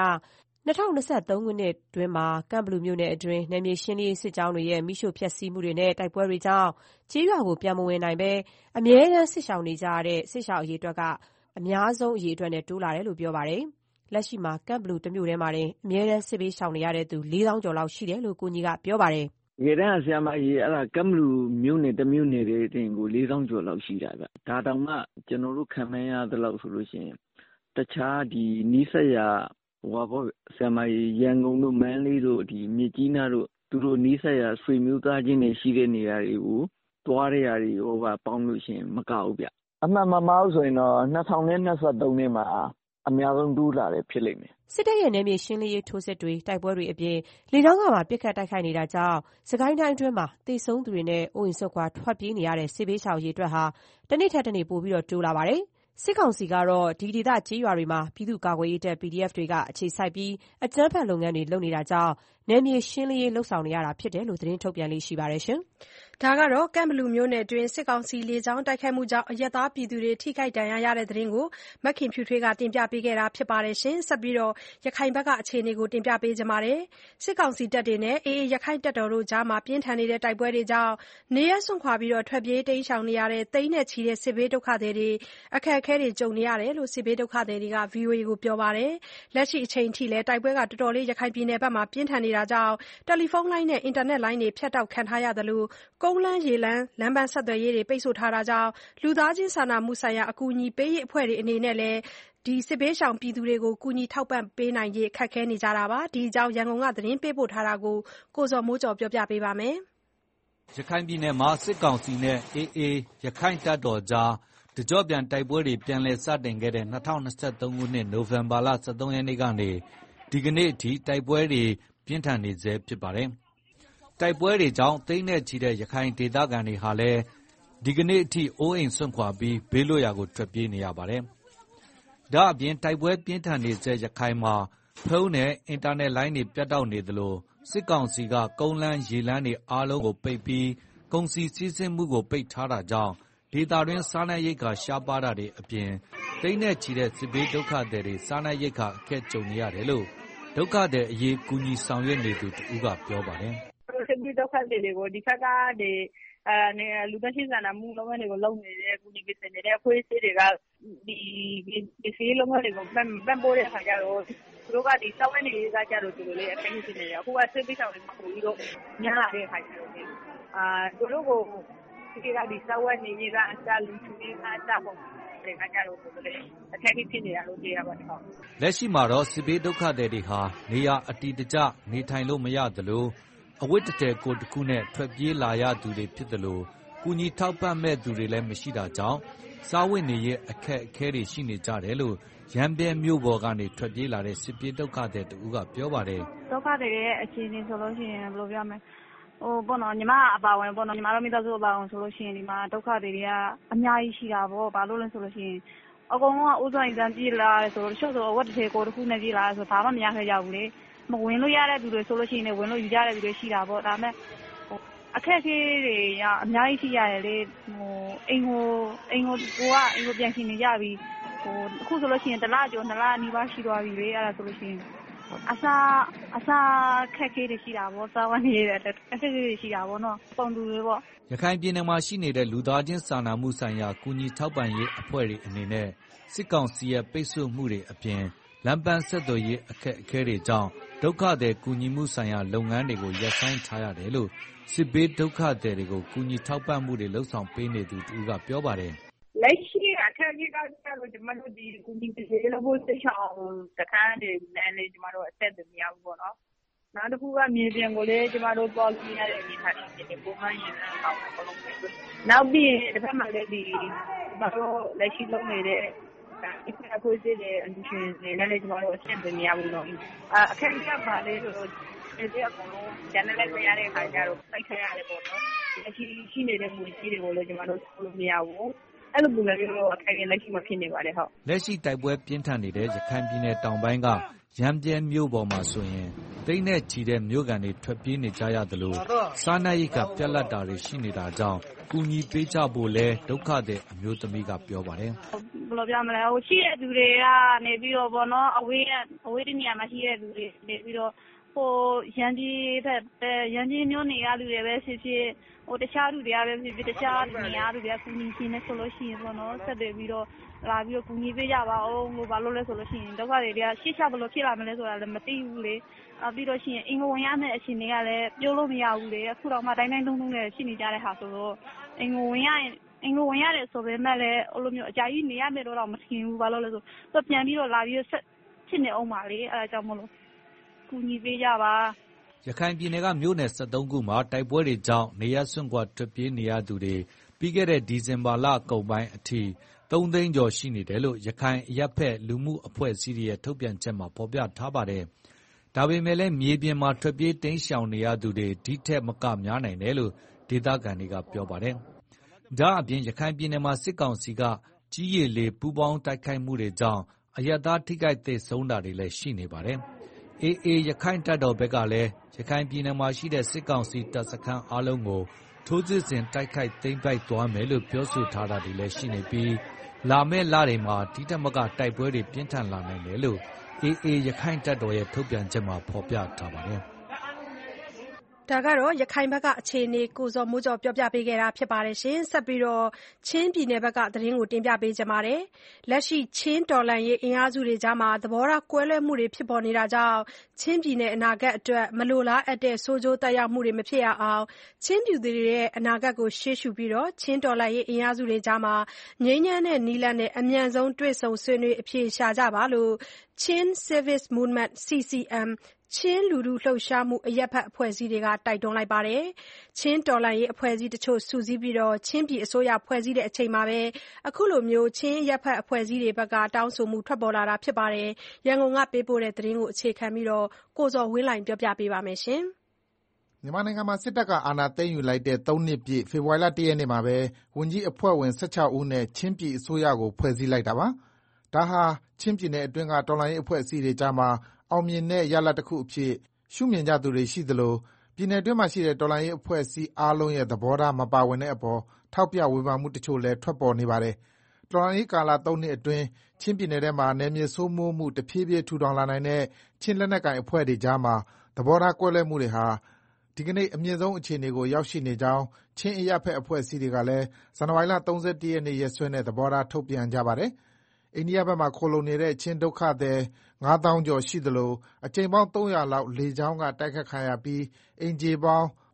2023ခုနှစ်တွင်းမှာကမ်ဘလူမြို့နယ်အတွင်းနယ်မြေရှင်းလင်းရေးစစ်ကြောင်းတွေရဲ့မိရှို့ဖျက်ဆီးမှုတွေနဲ့တိုက်ပွဲတွေကြောင့်ကျေးရွာကိုပြန်မဝင်နိုင်ဘဲအမြဲတမ်းစစ်ရှောင်နေကြရတဲ့စစ်ရှောင်အရေအတွက်ကအများဆုံးအရေအတွက်နဲ့တိုးလာတယ်လို့ပြောပါတယ်။လက်ရှိမှာကမ်ဘလူတစ်မြို့ထဲမှာတင်အမြဲတမ်းစစ်ပေးရှောင်နေရတဲ့သူ4000ကျော်လောက်ရှိတယ်လို့ကိုကြီးကပြောပါတယ်။ရေတန်းဆရာမကြီးအဲ့ဒါကမ်ဘလူမြို့နယ်တစ်မြို့နယ်တွေတင်ကို4000ကျော်လောက်ရှိတာဗျ။ဒါတောင်မှကျွန်တော်တို့ခံမရသလောက်ဆိုလို့ရှိရင်တခြားဒီနီးစပ်ရာဟိုဘောဆရာမကြီးရန်ကုန်တို့မန်းလေးတို့ဒီမြစ်ကြီးနားတို့သူတို့နီးစပ်ရာဆွေမျိုးသားချင်းတွေရှိတဲ့နေရာတွေကိုသွားတဲ့နေရာတွေဟိုပါပေါင်းလို့ရှိရင်မကဘူးဗျအမှန်မမဟုတ်ဆိုရင်တော့2023နှစ်မှာအများဆုံးတိုးလာတယ်ဖြစ်လိမ့်မယ်စစ်တပ်ရဲ့နယ်မြေရှင်းလင်းရေးထိုးစစ်တွေတိုက်ပွဲတွေအပြင်လေကြောင်းကပါပစ်ခတ်တိုက်ခိုက်နေတာကြောင့်စကိုင်းတိုင်းအတွင်းမှာတိတ်ဆုံးသူတွေနဲ့အိုးအိမ်ဆွတ်ခွာထွက်ပြေးနေရတဲ့စစ်ဘေးရှောင်ရေးအတွက်ဟာတစ်နေ့ထက်တစ်နေ့ပိုပြီးတိုးလာပါတယ်စစ်ကောင်စီကတော့ဒီဒေသကျေးရွာတွေမှာပြည်သူ့ကာကွယ်ရေးတပ် PDF တွေကအခြေစိုက်ပြီးအကြမ်းဖက်လုပ်ငန်းတွေလုပ်နေတာကြောင့်နယ်မြေရှင်းလင်းရေးလှုပ်ဆောင်နေရတာဖြစ်တယ်လို့သတင်းထုတ်ပြန်လေးရှိပါတယ်ရှင်။ဒါကတော့ကမ်ဘလူမြို့နယ်အတွင်းစစ်ကောင်စီလေကြောင်းတိုက်ခိုက်မှုကြောင့်အရပ်သားပြည်သူတွေထိခိုက်ဒဏ်ရာရတဲ့သတင်းကိုမခင်ဖြူထွေးကတင်ပြပေးခဲ့တာဖြစ်ပါတယ်ရှင်။ဆက်ပြီးရခိုင်ဘက်ကအခြေအနေကိုတင်ပြပေးကြပါမယ်။စစ်ကောင်စီတပ်တွေနဲ့AAရခိုင်တပ်တော်တို့ကြားမှာပြင်းထန်နေတဲ့တိုက်ပွဲတွေကြောင့်နေရပ်စွန့်ခွာပြီးထွက်ပြေးတိမ်းရှောင်နေရတဲ့သိန်းနဲ့ချီတဲ့စစ်ဘေးဒုက္ခသည်တွေအခက်အခဲတွေကြုံနေရတယ်လို့စစ်ဘေးဒုက္ခသည်တွေက VOA ကိုပြောပါတယ်။လက်ရှိအချိန်ထိလည်းတိုက်ပွဲကတော်တော်လေးရခိုင်ပြည်နယ်ဘက်မှာပြင်းထန်နေတာကြောင့်တယ်လီဖုန်းလိုင်းနဲ့အင်တာနက်လိုင်းတွေဖြတ်တောက်ခံထားရသလိုကုန်းလမ်းရေလမ်းလမ်းပန်းဆက်သွယ်ရေးတွေပိတ်ဆို့ထားတာကြောင့်လူသားချင်းစာနာမှုဆိုင်ရာအကူအညီပေးရေးအဖွဲ့တွေအနေနဲ့လည်းစစ်ဘေးရှောင်ပြည်သူတွေကိုကူညီထောက်ပံ့ပေးနိုင်ရေးခက်ခဲနေကြတာပါ။ဒီအကြောင်းရန်ကုန်ကသတင်းပေးပို့ထားတာကိုကိုဇော်မိုးကျော်ပြောပြပေးပါမယ်။ရခိုင်ပြည်နယ်မှာစစ်ကောင်စီနဲ့ AA ရခိုင်တပ်တော်ကြားတကြော့ပြန်တိုက်ပွဲတွေပြန်လည်စတင်ခဲ့တဲ့2023ခုနှစ်နိုဝင်ဘာလ13ရက်နေ့ကနေဒီကနေ့အထိတိုက်ပွဲတွေပြင်းထန်နေဆဲဖြစ်ပါတယ်။တိုက်ပွဲတွေကြောင့်သိန်းနဲ့ချီတဲ့ရခိုင်ဒေသခံတွေဟာလည်းဒီကနေ့အထိအိုးအိမ်စွန့်ခွာပြီးဘေးလွတ်ရာကိုထွက်ပြေးနေရပါတယ်။ဒါအပြင်တိုက်ပွဲပြင်းထန်နေဆဲရခိုင်မှာဖုန်းနဲ့အင်တာနက်လိုင်းတွေပြတ်တောက်နေသလိုစစ်ကောင်စီကကုန်းလမ်းရေလမ်းတွေအားလုံးကိုပိတ်ပြီးကုန်စည်စီးဆင်းမှုကိုပိတ်ထားတာကြောင့်ဒေသတွင်းစားနပ်ရိက္ခာရှားပါးတာတွေအပြင်သိန်းနဲ့ချီတဲ့စစ်ဘေးဒုက္ခသည်တွေစားနပ်ရိက္ခာအခက်ကြုံနေရတယ်လို့ဒုက္ခသည်အရေးကူညီဆောင်ရွက်နေသူတဦးကပြောပါတယ်။စစ်ဘေးဒုက္ခသည်တွေကိုဒီခက်ကလူသားချင်းစာနာမှုလုပ်ငန်းတွေကိုလုပ်နေတဲ့ကူညီပေးနေတဲ့အဖွဲ့အစည်းတွေကဒီစီးလုပ်ငန်းတွေကိုပံ့ပိုးတဲ့အခါကျတော့သူတို့ကဒီစောက်ဝဲနေရေးကကြတော့သူတို့လည်းအခက်အခဲဖြစ်နေတယ်။အခုကစစ်ဘေးရှောင်တွေပို့ပြီးတော့များလာတဲ့အခါကျတော့သူတို့ကိုဒီကဒီစာဝတ်နေကြီးကအစားလူသူတွေကအစားပေါ့တွေကကြလို့ဆိုတော့အခက်အခဲဖြစ်နေတာလို့သိရပါတယ်ဟုတ်လက်ရှိမှာတော့စစ်ဘေးဒုက္ခသည်တွေဟာနေရာအတည်တကျနေထိုင်လို့မရသလိုအဝတ်တထည်ကိုယ်တစ်ခုနဲ့ထွက်ပြေးလာရသူတွေဖြစ်သလိုကူညီထောက်ပံ့မဲ့သူတွေလည်းမရှိတာကြောင့်စားဝတ်နေရေးအခက်အခဲတွေရှိနေကြတယ်လို့ရန်ပြဲမြို့ပေါ်ကနေထွက်ပြေးလာတဲ့စစ်ပြေးဒုက္ခသည်တူကပြောပါတယ်ဒုက္ခတွေရဲ့အခြေအနေဆိုလို့ရှိရင်ဘယ်လိုပြောမလဲပေါ့နော်ညီမအပါဝင်ပေါ့နော်ညီမတို့မိသားစုအပါဝင်ဆိုလို့ရှိရင်ဒီမှာဒုက္ခတွေတွေကအများကြီးရှိတာပေါ့ဘာလို့လဲဆိုလို့ရှိရင်အကုန်လုံးကဥစွမ်းအင်တန်းပြေးလာတယ်ဆိုတော့တချို့ဆိုအဝတ်တစ်ထည်ကိုယ်တစ်ခုနဲ့ပြေးလာတယ်ဆိုဘာမှမရခဲ့ကြဘူးလေမဝင်လို့ရတဲ့သူတွေဆိုလို့ရှိရင်ဝင်လို့ယူကြတဲ့သူတွေရှိတာပေါ့ဒါပေမဲ့အခက်အခဲတွေကအများကြီးရှိရတယ်လေအိမ်ကိုပြန်ရှင်နေကြပြီအခုဆိုလို့ရှိရင်တစ်လကျော်2လနီးပါးရှိသွားပြီလေအဲ့ဒါဆိုလို့ရှိရင်အစားခက်ခဲတွေရှိတာပေါ့စားဝတ်နေရတဲ့အခက်အခဲတွေရှိတာပေါ့နော်ပုံသူတွေပေါ့ရခိုင်ပြည်နယ်မှာရှိနေတဲ့လူသားချင်းစာနာမှုဆိုင်ရာကူညီထောက်ပံ့ရေးအဖွဲ့တွေအနေနဲ့စစ်ကောင်စီရဲ့ပိတ်ဆို့မှုတွေအပြင်လမ်းပန်းဆက်သွယ်ရေးအခက်အခဲတွေကြောင့်ဒုက္ခသည်ကူညီမှုဆိုင်ရာလုပ်ငန်းတွေကိုရပ်ဆိုင်းထားရတယ်လို့စစ်ဘေးဒုက္ခသည်တွေကိုကူညီထောက်ပံ့မှုတွေလှုပ်ဆောင်ပေးနေသူတူကပြောပါတယ်လက်ရှိအခက်အခဲကကျတော့ကျမတို့ဒီကူညီပေးလို့ဖို့ဆက်ဆောင်တခါတည်းနဲ့ကျမတို့အသက်မရဘူးပေါ့နော်နောက်တစ်ခုကမြေပြင်ကိုလည်းကျမတို့ပေါ်ပြရတဲ့အနေအထားတွေနဲ့ပုံမှန်ရင်အောင်ပေါ့နော်နောက်ပြီးတစ်ဖက်မှာလည်းဒီကျမတို့လက်ရှိလုပ်နေတဲ့အခုစစ်တဲ့အလူရှင်တွေလည်းကျမတို့အဆက်မရဘူးနော်အခက်အခဲပါလေဆိုတော့ဒီအကုန်လုံးကျန်တဲ့နေရာတွေခါကြတော့စိုက်ခရရတယ်ပေါ့နော်လက်ရှိနေတဲ့မူကြီးတွေကိုလည်းကျမတို့လုပ်လို့မရဘူးအဲ့လိုပုံစံမျိုးအခက်အခဲလက်ရှိမှဖြစ်နေပါတယ်ဟုတ်လက်ရှိတိုက်ပွဲပြင်းထန်နေတဲ့ရခိုင်ပြည်နယ်တောင်ပိုင်းကရန်ပြဲမြို့ပေါ်မှာဆိုရင်တိတ်နဲ့ချီတဲ့မြို့ကန်တွေထွက်ပြေးနေကြရသလိုစားနပ်ရိက္ခာပြတ်လတ်တာတွေရှိနေတာကြောင့်ကူညီပေးကြဖို့လဲဒုက္ခသည်အမျိုးသမီးကပြောပါတယ်ဘယ်လိုပြောမလဲရှိတဲ့သူတွေကနေပြီးတော့ပေါ့နော်အဝေးတဲ့နေရာမှာရှိတဲ့သူတွေနေပြီးတော့ရန်ကြီးမျိုးနေရလူတွေပဲဖြစ်ဖြစ်တခြားလူတွေကပဲဖြစ်ဖြစ်တခြားနေရာလူတွေကကူညီရှင်နေဆိုလို့ရှိရင်ပေါ့နော်ဆက်တယ်ပြီးတော့လာပြီးတော့ကူညီပေးကြပါအောင်လို့ဘာလို့လဲဆိုလို့ရှိရင်ဒုက္ခတွေကရှေ့ချဘလို့ဖြစ်လာမလဲဆိုတာလည်းမသိဘူးလေပြီးတော့ရှိရင်အင်္ဂဝင်ရမယ့်အခြေအနေကလည်းပြောလို့မရဘူးလေအခုတော့မှတိုင်းထုံနဲ့ရှိနေကြတဲ့ဟာဆိုတော့အင်္ဂဝင်ရတယ်ဆိုပေမဲ့လည်းအဲ့လိုမျိုးအကြာကြီးနေရမယ်တော့မထင်ဘူးဘာလို့လဲဆိုတော့ပြန်ပြီးတော့လာပြီးဆက်ဖြစ်နေအောင်ပါလေအဲ့ဒါကြောင့်မလို့ကူညီပေးကြပါရခိုင်ပြည်နယ်ကမြို့နယ်73ခုမှာတိုက်ပွဲတွေကြောင့်နေရစွန့်ခွာထွက်ပြေးနေရသူတွေပြီးခဲ့တဲ့ဒီဇင်ဘာလကုန်ပိုင်းအထိ3သိန်းကျော်ရှိနေတယ်လို့ရခိုင်အရပ်ဖက်လူမှုအဖွဲ့အစည်းတွေရဲ့ထုတ်ပြန်ချက်မှာဖော်ပြထားပါတယ်။ဒါပေမဲ့လည်းမြေပြင်မှာထွက်ပြေးတိမ်းရှောင်နေရသူတွေဒီထက်မကများနိုင်တယ်လို့ဒေသခံတွေကပြောပါတယ်။ဒါအပြင်ရခိုင်ပြည်နယ်မှာစစ်ကောင်စီကကြီးရည်လေးပူးပေါင်းတိုက်ခိုက်မှုတွေကြောင့်အရပ်သားထိခိုက်သေဆုံးတာတွေလည်းရှိနေပါတယ်။ AA ရခိုင်တပ်တော်ဘက်ကလည်းရခိုင်ပြည်နယ်မှာရှိတဲ့စစ်ကောင်စီတပ်စခန်းအားလုံးကိုထိုးစစ်ဆင်တိုက်ခိုက်သိမ်းပိုက်သွားမယ်လို့ပြောဆိုထားတာတွေလည်းရှိနေပြီးလာမယ့်လတွေမှာဒီထက်မကတိုက်ပွဲတွေပြင်းထန်လာနိုင်တယ်လို့ AA ရခိုင်တပ်တော်ရဲ့ထုတ်ပြန်ချက်မှာဖော်ပြထားပါတယ်။ဒါကတော့ရခိုင်ဘက်ကအခြေအနေကိုဇော်မိုးကျော်ပြောပြပေးခဲ့တာဖြစ်ပါတယ်ရှင်။ဆက်ပြီးတော့ချင်းပြည်နယ်ဘက်ကသတင်းကိုတင်ပြပေးကြပါမယ်။လက်ရှိချင်းတော်လှန်ရေးအင်အားစုတွေကြားမှာသဘောထားကွဲလွဲမှုတွေဖြစ်ပေါ်နေတာကြောင့်ချင်းပြည်နယ်အနာဂတ်အတွက်မလိုလားအပ်တဲ့ဆိုးကျိုးသက်ရောက်မှုတွေမဖြစ်ရအောင်ချင်းပြည်သူတွေရဲ့အနာဂတ်ကိုရှေ့ရှုပြီးချင်းတော်လှန်ရေးအင်အားစုတွေကြားမှာငြိမ်းချမ်းတဲ့နည်းလမ်းနဲ့အမြန်ဆုံးတွေ့ဆုံဆွေးနွေးအဖြေရှာကြပါလို့ Chin Civic Movement CCMချင်းလူထုလှုပ်ရှားမှုအရပ်ဖက်အဖွဲ့အစည်းတွေကတိုက်တွန်းလိုက်ပါတယ်။ချင်းတော်လှန်ရေးအဖွဲ့အစည်းတချို့စုစည်းပြီးချင်းပြည်အစိုးရဖွဲ့စည်းတဲ့အချိန်မှာပဲအခုလိုမျိုးချင်းအရပ်ဖက်အဖွဲ့အစည်းတွေဘက်ကတောင်းဆိုမှုထွက်ပေါ်လာတာဖြစ်ပါတယ်။ရန်ကုန်ကပေးပို့တဲ့သတင်းကိုအခြေခံပြီးကိုဇော်ဝင်းလှိုင်ပြောပြပေးပါမယ်ရှင်။မြန်မာနိုင်ငံမှာစစ်တပ်ကအာဏာသိမ်းယူလိုက်တဲ့3နှစ်ပြည့်ဖေဖော်ဝါရီလ1ရက်နေ့မှာပဲဝန်ကြီးအဖွဲ့ဝင်16ဦးနဲ့ချင်းပြည်အစိုးရကိုဖွဲ့စည်းလိုက်တာပါ။ဒါဟာချင်းပြည်နယ်အတွင်းကတော်လှန်ရေးအဖွဲ့အစည်းတွေကြားမှာအောင်မြင်တဲ့ရလဒ်တစ်ခုအဖြစ်ရှုမြင်ကြသူတွေရှိသလိုပြည်နယ်အတွင်းမှာရှိတဲ့တော်လှန်ရေးအဖွဲ့အစည်းအားလုံးရဲ့သဘောထားမပါဝင်တဲ့အပေါ်ထောက်ပြဝေဖန်မှုတချို့လည်းထွက်ပေါ်နေပါတယ်။တော်လှန်ရေးကာလ3နှစ်အတွင်းချင်းပြည်နယ်ထဲမှာနယ်မြေစိုးမိုးမှုတဖြည်းဖြည်းထူထောင်လာနိုင်တဲ့ချင်းလက်နက်ကိုင်အဖွဲ့တွေကြားမှာသဘောထားကွဲလွဲမှုတွေဟာဒီကနေ့အမြင့်ဆုံးအခြေအနေကိုရောက်ရှိနေကြောင်းချင်းအရပ်ဖက်အဖွဲ့အစည်းတွေကလည်းဇန်နဝါရီလ31ရက်နေ့ရက်စွဲနဲ့သဘောထားထုတ်ပြန်ကြပါတယ်။အိန္ဒိယဘက်မှာခိုလှုံနေတဲ့ချင်းဒုက္ခသည်9000ကျော်ရှိသလိုအကြိမ်ပေါင်း300လောက်လေကြောင်းကတိုက်ခတ်ခံရပြီးအိမ်ခြေပေါင်း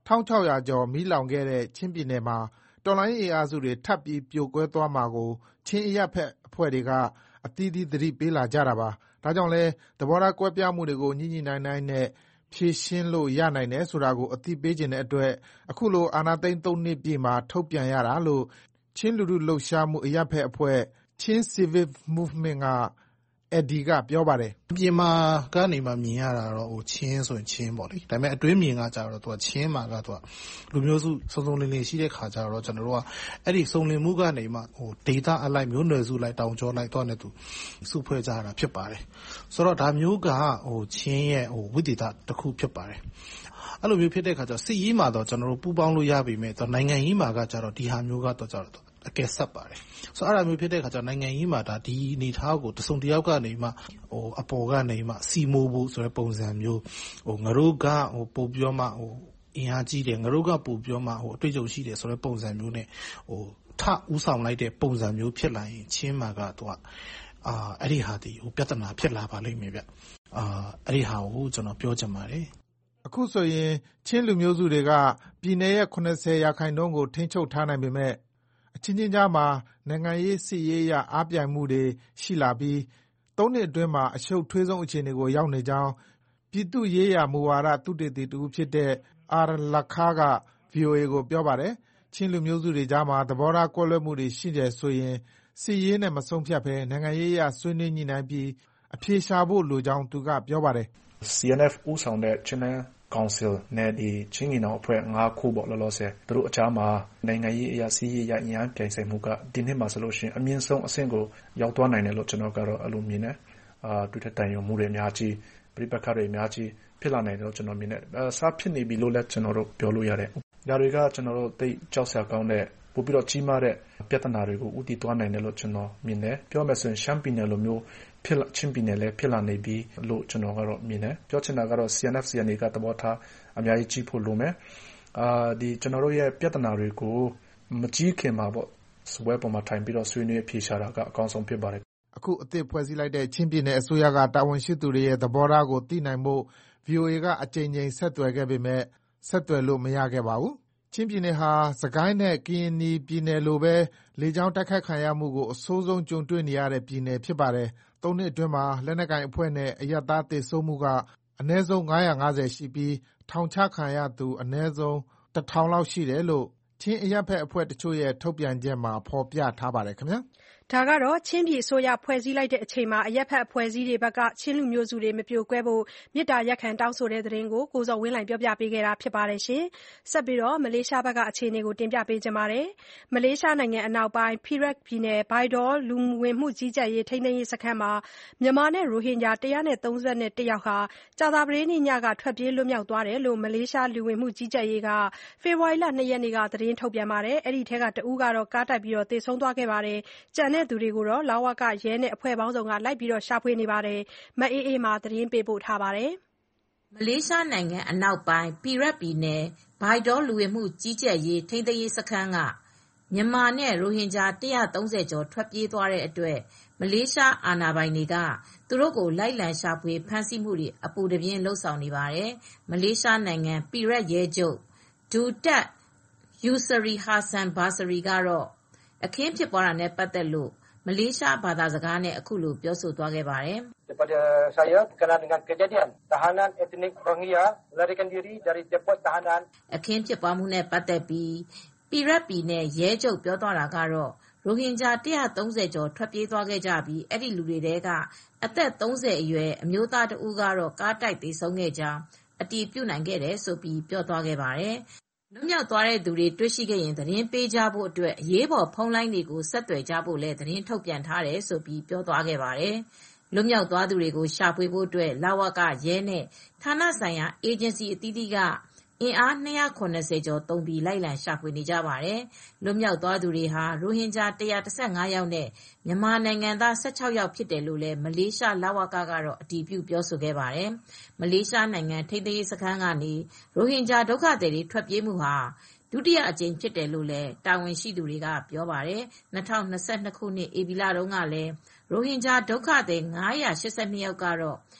1600 ကျော်မီးလောင်ခဲ့တဲ့ချင်းပြည်နယ်မှာတော်လှန်ရေးအင်အားစုတွေထပ်ပြီးပြိုကွဲသွားမှာကိုချင်းအရပ်ဘက်အဖွဲ့တွေကအသီးသီးသတိပေးလာကြတာပါ။ဒါကြောင့်လည်းသဘောထားကွဲပြားမှုတွေကိုညှိနှိုင်းနဲ့ဖြေရှင်းလို့ရနိုင်တယ်ဆိုတာကိုအသိပေးချင်တဲ့အတွက်အခုလိုအာဏာသိမ်း3နှစ်ပြည့်မှာထုတ်ပြန်ရတာလို့ချင်းလူထုလှုပ်ရှားမှုအရပ်ဘက်အဖွဲ့ချင်း Civic Movement ကEddie ကပြောပါတယ်။ပြင်မာကနေမှမြင်ရတာတော့ချင်းဆိုရင်ချင်းပေါ့လေ။ဒါပေမဲ့အတွင်းမြင်ကကြတော့သူကချင်းမှာကသူကလူမျိုးစုစုံစုံလင်လင်ရှိတဲ့ခါကြတော့ကျွန်တော်တို့ကအဲ့ဒီစုံလင်မှုကနေမှဒေတာအလိုက်မျိုးနွယ်စုလိုက်တောင်ကျော်လိုက်တော့နဲ့သူစုဖွဲ့ကြတာဖြစ်ပါတယ်။ဆိုတော့ဒါမျိုးကချင်းရဲ့ဝိသေသတစ်ခုဖြစ်ပါတယ်။အဲ့လိုမျိုးဖြစ်တဲ့ခါကျစစ်ရေးမှာတော့ကျွန်တော်တို့ပူးပေါင်းလို့ရပြီမဲ့တော့နိုင်ငံရေးမှာကကြတော့ဒီဟာမျိုးကတော့ကြတော့အကဲဆက်ပါတယ်ဆိုတော့အဲ့ဒါမျိုးဖြစ်တဲ့ခါကျတော့နိုင်ငံရေးမှာဒါဒီအနေထားကိုတစုံတစ်ယောက်ကနေမှအပေါ်ကနေမှစီမိုးဖို့ဆိုတဲ့ပုံစံမျိုးငါတို့ကပို့ပြောမှအင်အားကြီးတယ်ငါတို့ကပို့ပြောမှအတွေ့အကြုံရှိတယ်ဆိုတဲ့ပုံစံမျိုးနဲ့ထဥဆောင်လိုက်တဲ့ပုံစံမျိုးဖြစ်လာရင်ချင်းမှာကတော့အဲ့ဒီဟာဒီပြဿနာဖြစ်လာပါလိမ့်မယ်ဗျအဲ့ဒီဟာကိုကျွန်တော်ပြောချင်ပါတယ်အခုဆိုရင်ချင်းလူမျိုးစုတွေကပြည်နယ်ရဲ့80%ကိုထိန်းချုပ်ထားနိုင်ပေမဲ့အချင်းချင်းကြားမှာနိုင်ငံရေးစစ်ရေးရအားပြိုင်မှုတွေရှိလာပြီး3နှစ်အတွင်းမှာအရှုပ်ထွေးဆုံးအခြေအနေကိုရောက်နေကြောင်းပြည်သူ့ရေးရာမူဝါဒသုတေသီတူဖြစ်တဲ့အာလခါက VOA ကိုပြောပါတယ်ချင်းလူမျိုးစုတွေကြားမှာသဘောထားကွဲလွဲမှုတွေရှိတယ်ဆိုရင်စစ်ရေးနဲ့မဆုံးဖြတ်ဘဲနိုင်ငံရေးရဆွေးနွေးညှိနှိုင်းပြီးအဖြေရှာဖို့လိုကြောင်းသူကပြောပါတယ် CNF ဦးဆောင်တဲ့ချင်းနယ်ကောင်စီနဲ့ဒီချင်းညီနောင်အဖွဲ့9ခုပေါ့လောလောဆယ်သူတို့အကြားမှာနိုင်ငံရေးအရာစီးရေးရအင်အားပြိုင်ဆိုင်မှုကဒီနှစ်မှာဆိုလို့ရှိရင်အမြင့်ဆုံးအဆင့်ကိုရောက်သွားနိုင်တယ်လို့ကျွန်တော်ကတော့အလိုမြင်တယ်တွေ့တဲ့တိုင်ရုံမှုတွေအများကြီးပြိပက္ခတွေအများကြီးဖြစ်လာနိုင်တယ်လို့ကျွန်တော်မြင်တယ်စားဖြစ်နေပြီလို့လည်းကျွန်တော်တို့ပြောလို့ရတယ်ဒါတွေကကျွန်တော်တို့သိကြောက်စရာကောင်းတဲ့ပို့ပြီးတော့ကြီးမားတဲ့ပြဿနာတွေကိုဥတီသွားနိုင်တယ်လို့ကျွန်တော်မြင်တယ်ပြောမယ်ဆိုရင်ရှမ်းပြည်နယ်လိုမျိုးချင်းပြည်နယ်လည်းဖြစ်လာနေပြီလို့ကျွန်တော်ကတော့မြင်တယ်ပြောချင်တာကတော့ CNF CNA ကသဘောထားအများကြီးကြီးဖို့လိုမယ်ဒီကျွန်တော်တို့ရဲ့ပြဿနာတွေကိုမကြီးခင်မှာပေါ့စပွဲပေါ်မှာထိုင်ပြီးတော့ဆွေးနွေးဖြေရှာတာကအကောင်းဆုံးဖြစ်ပါတယ်အခုအသစ်ဖွဲ့စည်းလိုက်တဲ့ချင်းပြည်နယ်အစိုးရကတာဝန်ရှိသူတွေရဲ့သဘောထားကိုသိနိုင်ဖို့ VOA ကအကြိမ်ကြိမ်ဆက်သွယ်ခဲ့ပေမဲ့ဆက်သွယ်လို့မရခဲ့ပါဘူးချင်းပြည်နယ်ဟာစကိုင်းနဲ့ကရင်ပြည်နယ်လိုပဲလေကြောင်းတိုက်ခိုက်ခံရမှုကိုအဆိုးဆုံးကြုံတွေ့နေရတဲ့ပြည်နယ်ဖြစ်ပါတယ်3နှစ်အတွင်းမှာလက်နက်ကိုင်အဖွဲ့နဲ့အရပ်သားသေဆုံးမှုကအနည်းဆုံး950ရှိပြီးထောင်ချခံရသူအနည်းဆုံး1000လောက်ရှိတယ်လို့ချင်းအရပ်ဘက်အဖွဲ့တချို့ရဲ့ထုတ်ပြန်ချက်မှာဖော်ပြထားပါတယ်ခင်ဗျာဒါကတော့ချင်းပြည်အစိုးရဖွဲ့စည်းလိုက်တဲ့အချိန်မှာအရပ်ဘက်အဖွဲ့အစည်းတွေဘက်ကချင်းလူမျိုးစုတွေမပြိုကွဲဖို့မေတ္တာရပ်ခံတောင်းဆိုတဲ့သတင်းကိုကိုဇော်ဝင်းလှိုင်ပြောပြပေးခဲ့တာဖြစ်ပါတယ်ရှင်။ဆက်ပြီးတော့မလေးရှားဘက်ကအခြေအနေကိုတင်ပြပေးကြပါမယ်။မလေးရှားနိုင်ငံအနောက်ပိုင်း Perak ပြည်နယ် Bidor လူဝင်မှုကြီးကြပ်ရေးထိန်းသိမ်းရေးစခန်းမှာမြန်မာနဲ့ရိုဟင်ဂျာ131ယောက်ဟာကြာသပတေးနေ့ညကထွက်ပြေးလွတ်မြောက်သွားတယ်လို့မလေးရှားလူဝင်မှုကြီးကြပ်ရေးကဖေဖော်ဝါရီလ2ရက်နေ့ကသတင်းထုတ်ပြန်ပါတယ်။အဲဒီထဲကတဦးကတော့ကားတိုက်ပြီးသေဆုံးသွားခဲ့ပါတယ်။ကျန်တဲ့သူတွေကိုတော့လဝကရဲနဲ့အဖွဲ့ပေါင်းစုံကလိုက်ပြီးရှာဖွေနေပါတယ်။မအေးအေးမာသတင်းပေးပို့ထားပါတယ်။မလေးရှားနိုင်ငံအနောက်ပိုင်းပီရက်ပြည်နယ်ဘိုင်ဒေါလူဝင်မှုကြီးကြပ်ရေးထိန်းသိမ်းရေးစခန်းကမြန်မာနဲ့ရိုဟင်ဂျာ130ကျော်ထွက်ပြေးသွားတဲ့အတွက်မလေးရှားအာဏာပိုင်တွေကသူတို့ကိုလိုက်လံရှာဖွေဖမ်းဆီးမှုတွေအပူတပြင်းလှုပ်ဆောင်နေပါတယ်။မလေးရှားနိုင်ငံပီရက်ရဲချုပ်ဒူတက်ယူဆရီဟာဆန်ဘာဆရီကတော့အခင်းဖြစ်ပွားတာနဲ့ပတ်သက်လို့မလေးရှားဘာသာစကားနဲ့အခုလိုပြောဆိုသွားခဲ့ပါတယ်။ Kepada saya berkenaan dengan kejadian tahanan etnik Rohingya melarikan diri dari depot tahanan အခင်းဖြစ်ပွားမှုနဲ့ပတ်သက်ပြီးပီရက်ပြည်နယ်ရဲချုပ်ပြောသွားတာကတော့ရိုဟင်ဂျာ130ကျော်ထွက်ပြေးသွားခဲ့ကြပြီးအဲ့ဒီလူတွေထဲကအသက်30အရွယ်အမျိုးသားတဦးကတော့ကားတိုက်သေဆုံးခဲ့ကြောင်းအတည်ပြုနိုင်ခဲ့တယ်ဆိုပြီးပြောသွားခဲ့ပါတယ်။လွတ်မြောက်သွားတဲ့သူတွေတွေ့ရှိခဲ့ရင်သတင်းပေးကြဖို့အတွက်အရေးပေါ်ဖုန်းလိုင်းတွေကိုဆက်သွယ်ကြဖို့လည်းသတင်းထုတ်ပြန်ထားတယ်ဆိုပြီးပြောသွားခဲ့ပါတယ်။လွတ်မြောက်သွားသူတွေကိုရှာဖွေဖို့အတွက်လဝကရဲနဲ့ဌာနဆိုင်ရာအေဂျင်စီအသီးသီးကအင်အား290ကျော်သုံးပြီးလိုက်လံရှာဖွေနေကြပါတယ်။လွတ်မြောက်သွားသူတွေဟာရိုဟင်ဂျာ115ယောက်နဲ့မြန်မာနိုင်ငံသား16ယောက်ဖြစ်တယ်လို့လည်းမလေးရှားလဝကကတော့အတည်ပြုပြောဆိုခဲ့ပါတယ်။မလေးရှားနိုင်ငံထိန်းသိမ်းရေးစခန်းကနေရိုဟင်ဂျာဒုက္ခသည်တွေထွက်ပြေးမှုဟာဒုတိယအကြိမ်ဖြစ်တယ်လို့လည်းတာဝန်ရှိသူတွေကပြောပါတယ်။2022ခုနှစ်ဧပြီလတုန်းကလည်းရိုဟင်ဂျာဒုက္ခသည်982ယောက်ကတော့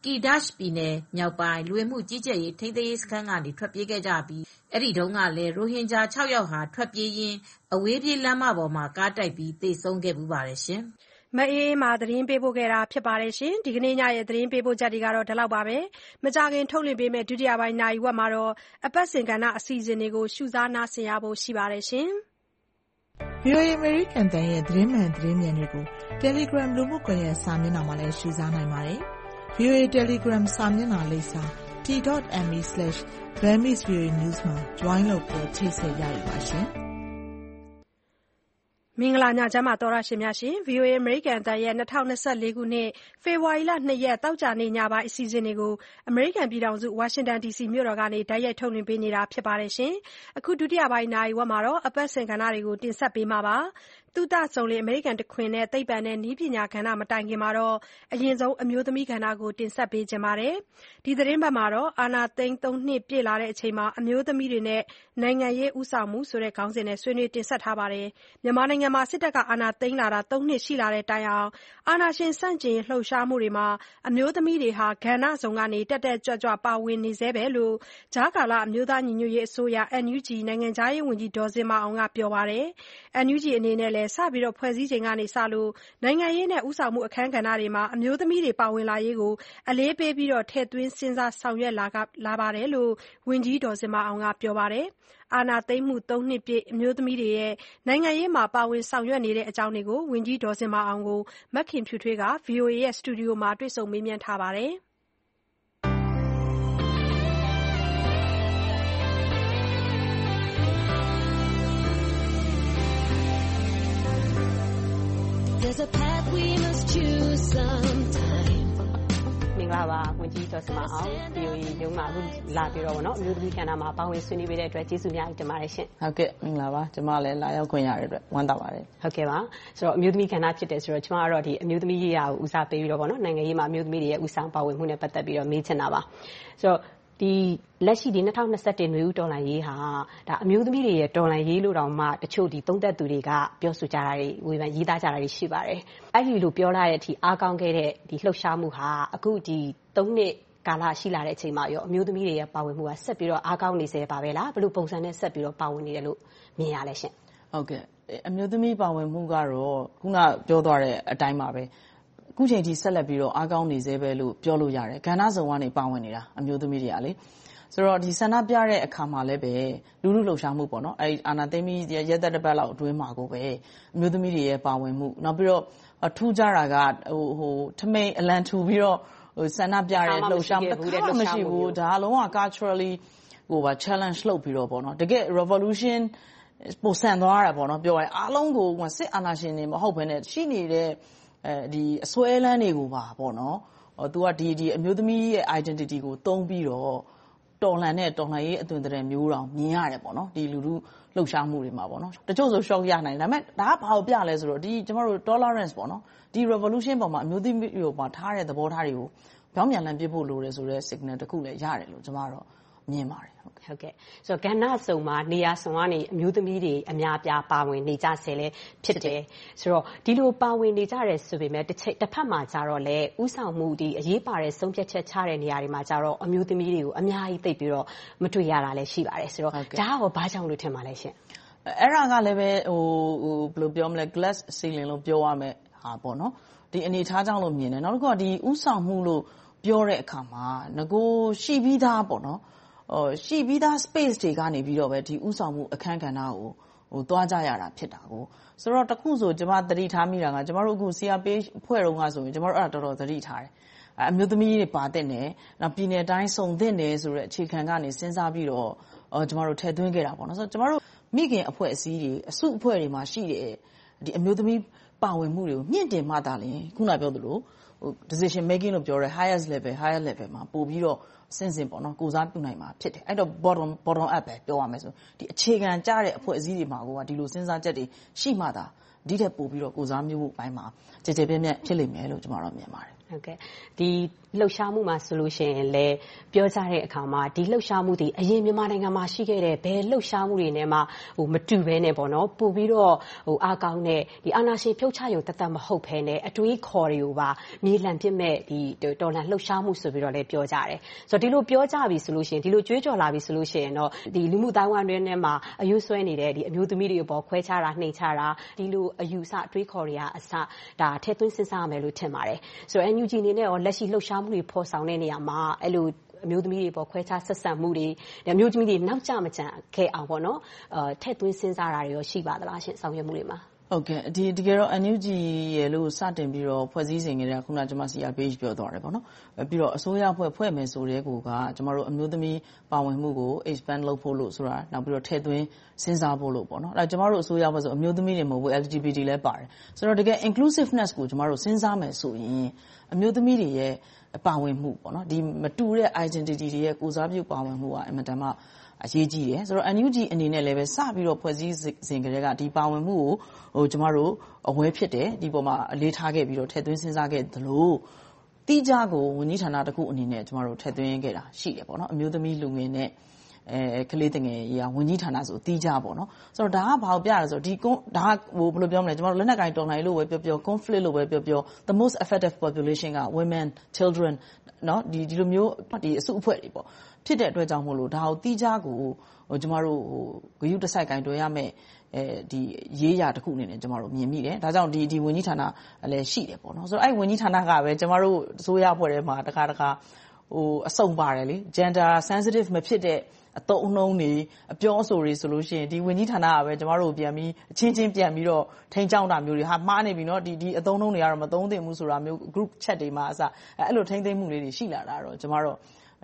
ကီဒတ်ပြည်နယ်မြောက်ပိုင်းလူဝင်မှုကြီးကြပ်ရေးထိန်းသိမ်းရေးစခန်းကနေထွက်ပြေးခဲ့ကြပြီးအဲဒီတုန်းကလည်းရိုဟင်ဂျာ6ယောက်ဟာထွက်ပြေးရင်းအဝေးပြေးလမ်းမပေါ်မှာကားတိုက်ပြီးသေဆုံးခဲ့ပူပါတယ်ရှင်။မအေးအေးမာသတင်းပေးပို့ခဲ့တာဖြစ်ပါတယ်ရှင်။ဒီကနေ့ညရဲ့သတင်းပေးပို့ချက်တွေကတော့ဒီလောက်ပါပဲ။မကြခင်ထုတ်လွှင့်ပေးမယ့်ဒုတိယပိုင်းနာရီဝက်မှာတော့အပတ်စဉ်ကဏ္ဍအစီအစဉ်တွေကိုရှုစားနားဆင်ရဖို့ရှိပါတယ်ရှင်။ VOA အမေရိကန်တန်ရဲ့သတင်းမှန်သတင်းမြန်တွေကို Telegram လူမှုကွန်ရက်စာမျက်နှာမှာလည်းရှုစားနိုင်ပါတယ်။ VOA Telegram စာမျက်နှာလိပ်စာ t.me/Burmese VOA News မှာ join လုပ်ပြီးချိတ်ဆက်ရရပါရှင်။မင်္ဂလာညချမ်းပါသောရရှင်များရှင် VOA အမေရိကန်အသံရဲ့2024ခုနှစ်ဖေဖော်ဝါရီလ2ရက်တောက်ကြနေ့ညပိုင်းအစီအစဉ်တွေကိုအမေရိကန်ပြည်ထောင်စုဝါရှင်တန် DC မြို့တော်ကနေတိုက်ရိုက်ထုတ်လွှင့်ပေးနေတာဖြစ်ပါတယ်ရှင်အခုဒုတိယပိုင်းနာရီဝက်မှာတော့အပတ်စဉ်ကဏ္ဍတွေကိုတင်ဆက်ပေးမှာပါသုတစုံလင်အမေရိကန်တခွင်နဲ့သိပ္ပံနဲ့နည်းပညာကဏ္ဍမတိုင်ခင်မှာတော့အရင်ဆုံးအမျိုးသမီးကဏ္ဍကိုတင်ဆက်ပေးခြင်းပါတယ်ဒီသတင်းပတ်မှာတော့အာနာသိန်း3နှစ်ပြည့်လာတဲ့အချိန်မှာအမျိုးသမီးတွေနဲ့နိုင်ငံရေးဥဆောင်မှုဆိုတဲ့ခေါင်းစဉ်နဲ့ဆွေးနွေးတင်ဆက်ထားပါတယ်မြန်မာနိုင်ငံမှာစစ်တပ်ကအာဏာသိမ်းလာတာ3နှစ်ရှိလာတဲ့တိုင်အောင်အာဏာရှင်ဆန့်ကျင်လှုပ်ရှားမှုတွေမှာအမျိုးသမီးတွေဟာကဏ္ဍစုံကနေတက်တက်ကြွကြွပါဝင်နေဆဲပဲလို့ကြားကာလအမျိုးသားညီညွတ်ရေးအစိုးရ NUG နိုင်ငံခြားရေးဝန်ကြီးဒေါ်ဇင်မာအောင်ကပြောပါတယ်။ NUG အနေနဲ့လည်းစပြီးဖွဲ့စည်းချိန်ကစလို့နိုင်ငံရေးနဲ့ဦးဆောင်မှုအခန်းကဏ္ဍတွေမှာအမျိုးသမီးတွေပါဝင်လာရေးကိုအလေးပေးပြီးထည့်သွင်းစဉ်းစားဆောင်ရွက်လာပါတယ်လို့ဝန်ကြီးဒေါ်ဇင်မာအောင်ကပြောပါတယ်။အာဏာသိမ်းမှု3နှစ်ပြည့်အမျိုးသမီးတွေရဲ့နိုင်ငံရေးမှာပါဝင်ဆောင်ရွက်နေတဲ့အကြောင်းတွေကိုဝန်ကြီးဒေါ်ဇင်မာအောင်ကိုမခင်ဖြူထွေးက VOA ရဲ့စတူဒီယိုမှာတွေ့ဆုံမေးမြန်းထားပါတယ်။ There's a path we must choose sometime မင်္ဂလာပါဝန်ကြီးဒေါ်ဇင်မာအောင် VOA ရုံးမှာလာပြီးတော့ဗောနော်အမျိုးသမီးကဏ္ဍမှာပါဝင်ဆွေးနွေးပေးတဲ့အတွက်ကျေးဇူးများတင်ပါတယ်ရှင်ဟုတ်ကဲ့မင်္ဂလာပါကျွန်မလည်းလာရောက်ခွင့်ရတဲ့အတွက်ဝမ်းသာပါတယ်ဟုတ်ကဲ့ပါဆိုတော့အမျိုးသမီးကဏ္ဍဖြစ်တယ်ဆိုတော့ကျွန်မကတော့ဒီအမျိုးသမီးရေးရာကိုဦးစားပေးပြီးတော့ဗောနော်နိုင်ငံရေးမှာအမျိုးသမီးတွေရဲ့ဦးဆောင်ပါဝင်မှုနဲ့ပတ်သက်ပြီးတော့မေးချင်တာပါဆိုတော့ဒီလက်ရှိဒီ2021နွေဦးတော်လှန်ရေးဟာဒါအမျိုးသမီးတွေရဲ့တော်လှန်ရေးလို့တောင်မှတချို့ဒီသုံးသက်သူတွေကပြောဆိုကြတာတွေဝေဖန်ရေးသားကြတာတွေရှိပါတယ်အဲ့ဒီလိုပြောလာတဲ့အထိအားကောင်းခဲ့တဲ့ဒီလှုပ်ရှားမှုဟာအခုဒီ3နှစ်ကာလရှိလာတဲ့အချိန်မှာရောအမျိုးသမီးတွေရဲ့ပါဝင်မှုကဆက်ပြီးတော့အားကောင်းနေစေပါပဲလားဘယ်လိုပုံစံနဲ့ဆက်ပြီးတော့ပါဝင်နေတယ်လို့မြင်ရလဲရှင်ဟုတ်ကဲ့အမျိုးသမီးပါဝင်မှုကတော့ခုနပြောသွားတဲ့အတိုင်းပါပဲအခုချိန်ထိဆက်လက်ပြီးတော့အားကောင်းနေစေပဲလို့ပြောလို့ရတယ်ကဏ္ဍစုံကနေပါဝင်နေတာအမျိုးသမီးတွေကလေဆိုတော့ဒီဆန္ဒပြတဲ့အခါမှာလည်းပဲလူလူလှုပ်ရှားမှုပေါ့နော်အဲဒီအာနာသိမ့်ပြီးရက်သက်တစ်ပတ်လောက်အတွင်းမှာကိုပဲအမျိုးသမီးတွေရဲ့ပါဝင်မှုနောက်ပြီးတော့ထူးခြားတာကထမိန်အလံထူပြီးတော့ဆန္ဒပြတဲ့လှုပ်ရှားမှုတစ်ခါမှမရှိဘူးဒါလုံးဝ culturally challenge လုပ်ပြီးတော့ပေါ့နော်တကယ် revolution ပိုဆန်သွားတာပေါ့နော်ပြောရရင်အားလုံးကိုစစ်အာဏာရှင်တွေမဟုတ်ဘဲနဲ့ရှိနေတဲ့ဒီအစွဲလန်းတွေကိုပါပေါ့နော်သူကဒီအမျိုးသမီးရဲ့ identity ကိုသုံးပြီးတော့တော်လှန်ရေးအသွင်သဏ္ဍာန်မျိုးတောင်မြင်ရတယ်ပေါ့နော်ဒီလူလူလှုပ်ရှားမှုတွေမှာပေါ့နော်တချို့ဆို shock ရနိုင်တယ်ဒါပေမဲ့ဒါကဘာကိုပြလဲဆိုတော့ဒီကျမတို့ tolerance ပေါ့နော်ဒီ revolution ပေါ်မှာအမျိုးသမီးတွေပေါ်ထားတဲ့သဘောထားတွေကိုပြောင်းပြန်လှန်ပြဖို့လိုတယ်ဆိုတဲ့ signal တစ်ခုလည်းရတယ်လို့ကျမတို့မြင်ပါတယ်ဟုတ်ကဲ့ဆိုတော့ကဏ္ဍစုံမှာနေရာစုံကနေအမျိုးသမီးတွေအများပြားပါဝင်နေကြဆဲလဲဖြစ်တယ်ဆိုတော့ဒီလိုပါဝင်နေကြတယ်ဆိုပေမဲ့တစ်ဖက်မှာကြတော့လေဥဆောင်မှုဒီအရေးပါတဲ့ဆုံးဖြတ်ချက်ချတဲ့နေရာတွေမှာကြတော့အမျိုးသမီးတွေကိုအများကြီးသိပ်ပြီးတော့မတွေ့ရတာလည်းရှိပါတယ်ဆိုတော့ဒါကဘာကြောင့်လို့ထင်ပါလဲရှင်အဲ့ဒါကလည်းပဲဘယ်လိုပြောမလဲ glass ceiling လို့ပြောရမယ်ဟာပေါ့နော်ဒီအနေထားကြောင့်လို့မြင်တယ်နောက်တစ်ခုကဒီဥဆောင်မှုလို့ပြောတဲ့အခါမှာငကိုရှိပြီးသားပေါ့နော်ရှိပြီးသား space တွေကနေပြီးတော့ပဲဒီဥဆောင်မှုအခန်းကဏ္ဍကိုသွားကြရတာဖြစ်တာကိုဆိုတော့တခုဆိုကျမသတိထားမိတာကကျမတို့အခု CRPH ဖွဲ့တော့ကဆိုရင်ကျမတို့အဲ့ဒါတော်တော်သတိထားတယ်အမျိုးသမီးတွေပါတဲ့နယ်နောက်ပြည်နယ်တိုင်းစုံတဲ့နယ်ဆိုတဲ့အခြေခံကနေစဉ်းစားပြီးတော့ကျမတို့ထည့်သွင်းခဲ့တာပေါ့နော်ဆိုတော့ကျမတို့မိခင်အဖွဲ့အစည်းတွေအစုအဖွဲ့တွေမှာရှိတဲ့ဒီအမျိုးသမီးပါဝင်မှုတွေကိုမြင့်တင်မှသာလျှင်ခုနပြောသလိုdecision making လို့ပြောတဲ့ higher level မှာပို့ပြီးတော့စဉ်ပေါ့နော်ကိုစားပြုနိုင်မှာဖြစ်တယ်အဲ့တော့ bottom up ပဲပြောရမယ်ဆိုဒီအခြေခံကြတဲ့အဖွဲ့အစည်းတွေမှာကဒီလိုစဉ်းစားချက်တွေရှိမှသာဒီထက်ပို့ပြီးတော့ကိုစားမျိုးမှုအပိုင်းမှာကြည်ကြဲပြည့်ပြည့်ဖြစ်လိမ့်မယ်လို့ကျွန်တော်တို့မြင်ပါတယ်ဟဟုတ်ကဲ့ဒီလှုပ်ရှားမှုမှာဆိုလို့ရှိရင်လည်းပြောကြတဲ့အခါမှာဒီလှုပ်ရှားမှုတွေအရင်မြန်မာနိုင်ငံမှာရှိခဲ့တဲ့ဘယ်လှုပ်ရှားမှုတွေနဲ့မှမတူဘဲနဲ့ပေါ့နော်ပို့ပြီးတော့အားကောင်းတဲ့ဒီအာဏာရှင်ဖြုတ်ချရုံတသက်မဟုတ်ဘဲနဲ့အတွေးခေါ်တွေကိုပါမြေလှန်ပစ်မဲ့ဒီတော်လှန်လှုပ်ရှားမှုဆိုပြီးတော့လည်းပြောကြတယ်ဆိုတော့ဒီလိုပြောကြပြီဆိုလို့ရှိရင်ဒီလိုကြွေးကြော်လာပြီဆိုလို့ရှိရင်တော့ဒီလူမှုတိုင်းဝိုင်းတွေနဲ့မှာအယူဆွဲနေတဲ့ဒီအမျိုးသမီးတွေပေါ်ခွဲခြားတာနှိမ်ချတာဒီလိုအယူဆအတွေးခေါ်တွေကအစဒါထည့်သွင်းစဉ်းစားရမယ်လို့ထင်ပါတယ်ဆိုတော့ NUG အနေနဲ့ရောလက်ရှိလှုပ်ရှားမှုတွေဖော်ဆောင်တဲ့နေရာမှာအဲ့လိုအမျိုးသမီးတွေပေါ်ခွဲခြားဆက်ဆံမှုတွေအမျိုးသမီးတွေနောက်ကျမကျန်ခဲ့အောင်ပေါ့နော်ထည့်သွင်းစဉ်းစားတာတွေရောရှိပါသလားရှင်ဆောင်ရွက်မှုတွေမှာဟုတ်ကဲ့တကယ်တော့ NUG ရဲ့လို့စတင်ပြီးတော့ဖွဲ့စည်းစဉ်ကတည်းကခုနကျွန်မ CRPH ပြောသွားတယ်ပေါ့နော်ပြီးတော့အစိုးရဖွဲ့မယ်ဆိုတဲ့ကိုကကျွန်တော်တို့အမျိုးသမီးပါဝင်မှုကို expand လုပ်ဖို့လို့ဆိုတာနောက်ပြီးတော့ထည့်သွင်းစဉ်းစားဖို့လို့ပေါ့နော်အဲ့ကျွန်တော်တို့အစိုးရဖွဲ့ဆိုအမျိုးသမီးတွေမဟုတ်ဘူး LGBT လည်းပါတယ်ဆိုတော့တကယ် inclusiveness ကိုကျွန်တော်တို့စဉ်းစားမယ်ဆိုရင်အမျိုးသမီးတွေရဲ့ပါဝင်မှုပေါ့နော်ဒီမတူတဲ့ identity တွေရဲ့ကိုစားပြုပါဝင်မှုကအင်မတန်မှအရေးကြီးတယ်ဆိုတော့ NUG အနေနဲ့လည်းပဲစပြီးတော့ဖွဲ့စည်းစဉ်ကတည်းကဒီပါဝင်မှုကိုကျမတို့အဝဲဖြစ်တယ်ဒီပေါ်မှာအလေးထားခဲ့ပြီးတော့ထည့်သွင်းစဉ်းစားခဲ့သလိုတိကျကိုဝန်ကြီးဌာနတစ်ခုအနေနဲ့ကျမတို့ထည့်သွင်းခဲ့တာရှိတယ်ပေါ့နော်အမျိုးသမီးလူငယ်နဲ့ကလေးငယ်ရေးဝန်ကြီးဌာနဆိုတိကျပေါ့နော်ဆိုတော့ဒါကဘာကိုပြရလဲဆိုတော့ဒီဒါကဘယ်လိုပြောမလဲကျမတို့လက်နက်ကင်တော်လှန်ရေးလို့ပဲပြော conflict လို့ပဲပြော the most affected population က women children เนาะဒီလိုမျိုးဒီအစုအဖွဲ့တွေပေါ့ဖြစ်တဲ့အတွက်ကြောင့်မို့လို့ဒါကိုတိကျကိုကျမတို့ဂရုတစိုက်ကင်တွယ်ရမယ်ဒီရေးရာတစ်ခုအနေနဲ့ကျမတို့မြင်မိတယ်ဒါကြောင့်ဒီဝန်ကြီးဌာနလည်းရှိတယ်ပေါ့နော်ဆိုတော့အဲ့ဝန်ကြီးဌာနကပဲကျမတို့အစိုးရအဖွဲ့ထဲမှာတခါအစုံပါတယ်လေ gender sensitive မဖြစ်တဲ့အတုံးအနှုံးတွေအပြောအဆိုတွေဆိုလို့ရှိရင်ဒီဝန်ကြီးဌာနကပဲကျမတို့ပြန်ပြီးအချင်းချင်းပြန်ပြီးတော့ထိန်းချောင်းတာမျိုးတွေဟာမှားနေပြီเนาะဒီအတုံးအနှုံးတွေကတော့မသုံးသင့်ဘူးဆိုတာမျိုး group chat တွေမှာအစအဲ့လိုထိန်းသိမ်းမှုလေးတွေရှိလာတာတော့ကျမတို့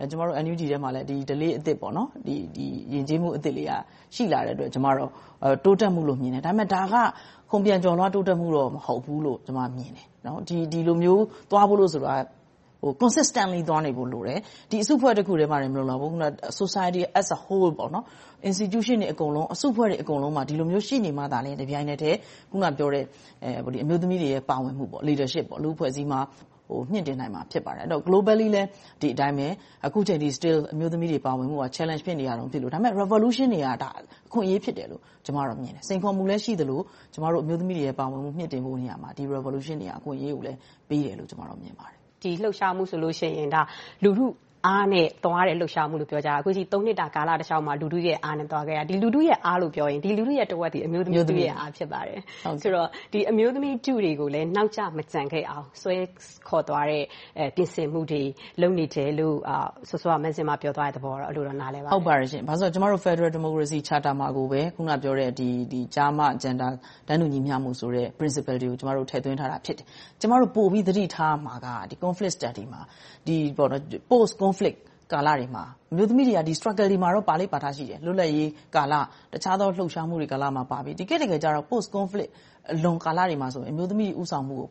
NUG ထဲမှာလည်းဒီ delay အစ်စ်ပေါ့နော်ဒီယဉ်ကျေးမှုအစ်စ်လေးကရှိလာတဲ့အတွက်ကျမတို့တိုးတက်မှုလို့မြင်တယ်ဒါပေမဲ့ဒါကခုံပြန်ကျော်လွှားတိုးတက်မှုတော့မဟုတ်ဘူးလို့ကျမမြင်တယ်နော်ဒီလိုမျိုးသွားဖို့လို့ဆိုတာconsistently သွားနေဖို့လိုတယ်ဒီအစုဖွဲ့တစ်ခုတည်းမှာလည်းမလို့လားဘူးခုန society as a whole ပေါ့နော် institution တွေအကုန်လုံးအစုဖွဲ့တွေအကုန်လုံးမှာဒီလိုမျိုးရှိနေမှသာလေတပြိုင်နက်တည်းခုနပြောတဲ့ဒီအမျိုးသမီးတွေရဲ့ပါဝင်မှုပေါ့ leadership ပေါ့လူဖွဲ့စည်းမှာမြင့်တင်နိုင်မှာဖြစ်ပါတယ်အဲ့တော့ globally လဲဒီအတိုင်းပဲအခုချိန်ဒီ still အမျိုးသမီးတွေပါဝင်မှုက challenge ဖြစ်နေရတော့ဖြစ်လို့ဒါပေမဲ့ revolution တွေကဒါအခွင့်အရေးဖြစ်တယ်လို့ကျမတို့မြင်တယ်စိန်ခေါ်မှုလည်းရှိသလိုကျမတို့အမျိုးသမီးတွေရဲ့ပါဝင်မှုမြင့်တင်ဖို့နေရာမှာဒီ revolution တွေကအခွင့်အရေးကိုလည်းပေးတယ်လို့ကျမတို့မြင်ပါတယ်ဒီလှုပ်ရှားမှုဆိုလို့ရှိရင်ဒါလူထုအားနဲ့သွားတဲ့လှုပ်ရှားမှုလို့ပြောကြတာအခုကြီး3နှစ်တာကာလတစ်လျှောက်မှာလူထုရဲ့အားနဲ့သွားခဲ့တာဒီလူထုရဲ့အားလို့ပြောရင်ဒီလူထုရဲ့တဝက်ဒီအမျိုးသမီးတွေရဲ့အားဖြစ်ပါတယ်ဆိုတော့ဒီအမျိုးသမီးတူတွေကိုလည်းနောက်ကျမကြံခဲ့အောင်ဆွဲခေါ်သွားတဲ့ပြင်ဆင်မှုတွေလုပ်နေတယ်လို့ဆောစောမန်စင်မှာပြောသွားတဲ့သဘောတော့အဲ့လိုတော့နားလဲပါဟုတ်ပါတယ်ရှင်ဘာလို့ဆိုတော့ကျမတို့ Federal Democracy Charter မှာကိုပဲခုနပြောတဲ့ဒီကြားမ gender တန်းတူညီမျှမှုဆိုတဲ့ principle တွေကိုကျမတို့ထည့်သွင်းထားတာဖြစ်တယ်ကျမတို့ပို့ပြီးသတိထားမှာကဒီ conflict study မှာဒီပေါ့နော် post conflict ကာလတွေမှာအမျိုးသမီးတွေကဒီ struggle တွေမှာတော့ပါလိပါထားရှိတယ်လွတ်လပ်ရေးကာလတခြားသောလှုပ်ရှားမှုတွေကာလမှာပါပြီးဒီကဲတကယ်ကြတော့ post conflict အလွန်ကာလတွေမှာဆိုရင်အမျိုးသမီးတွေဥဆောင်မှုကို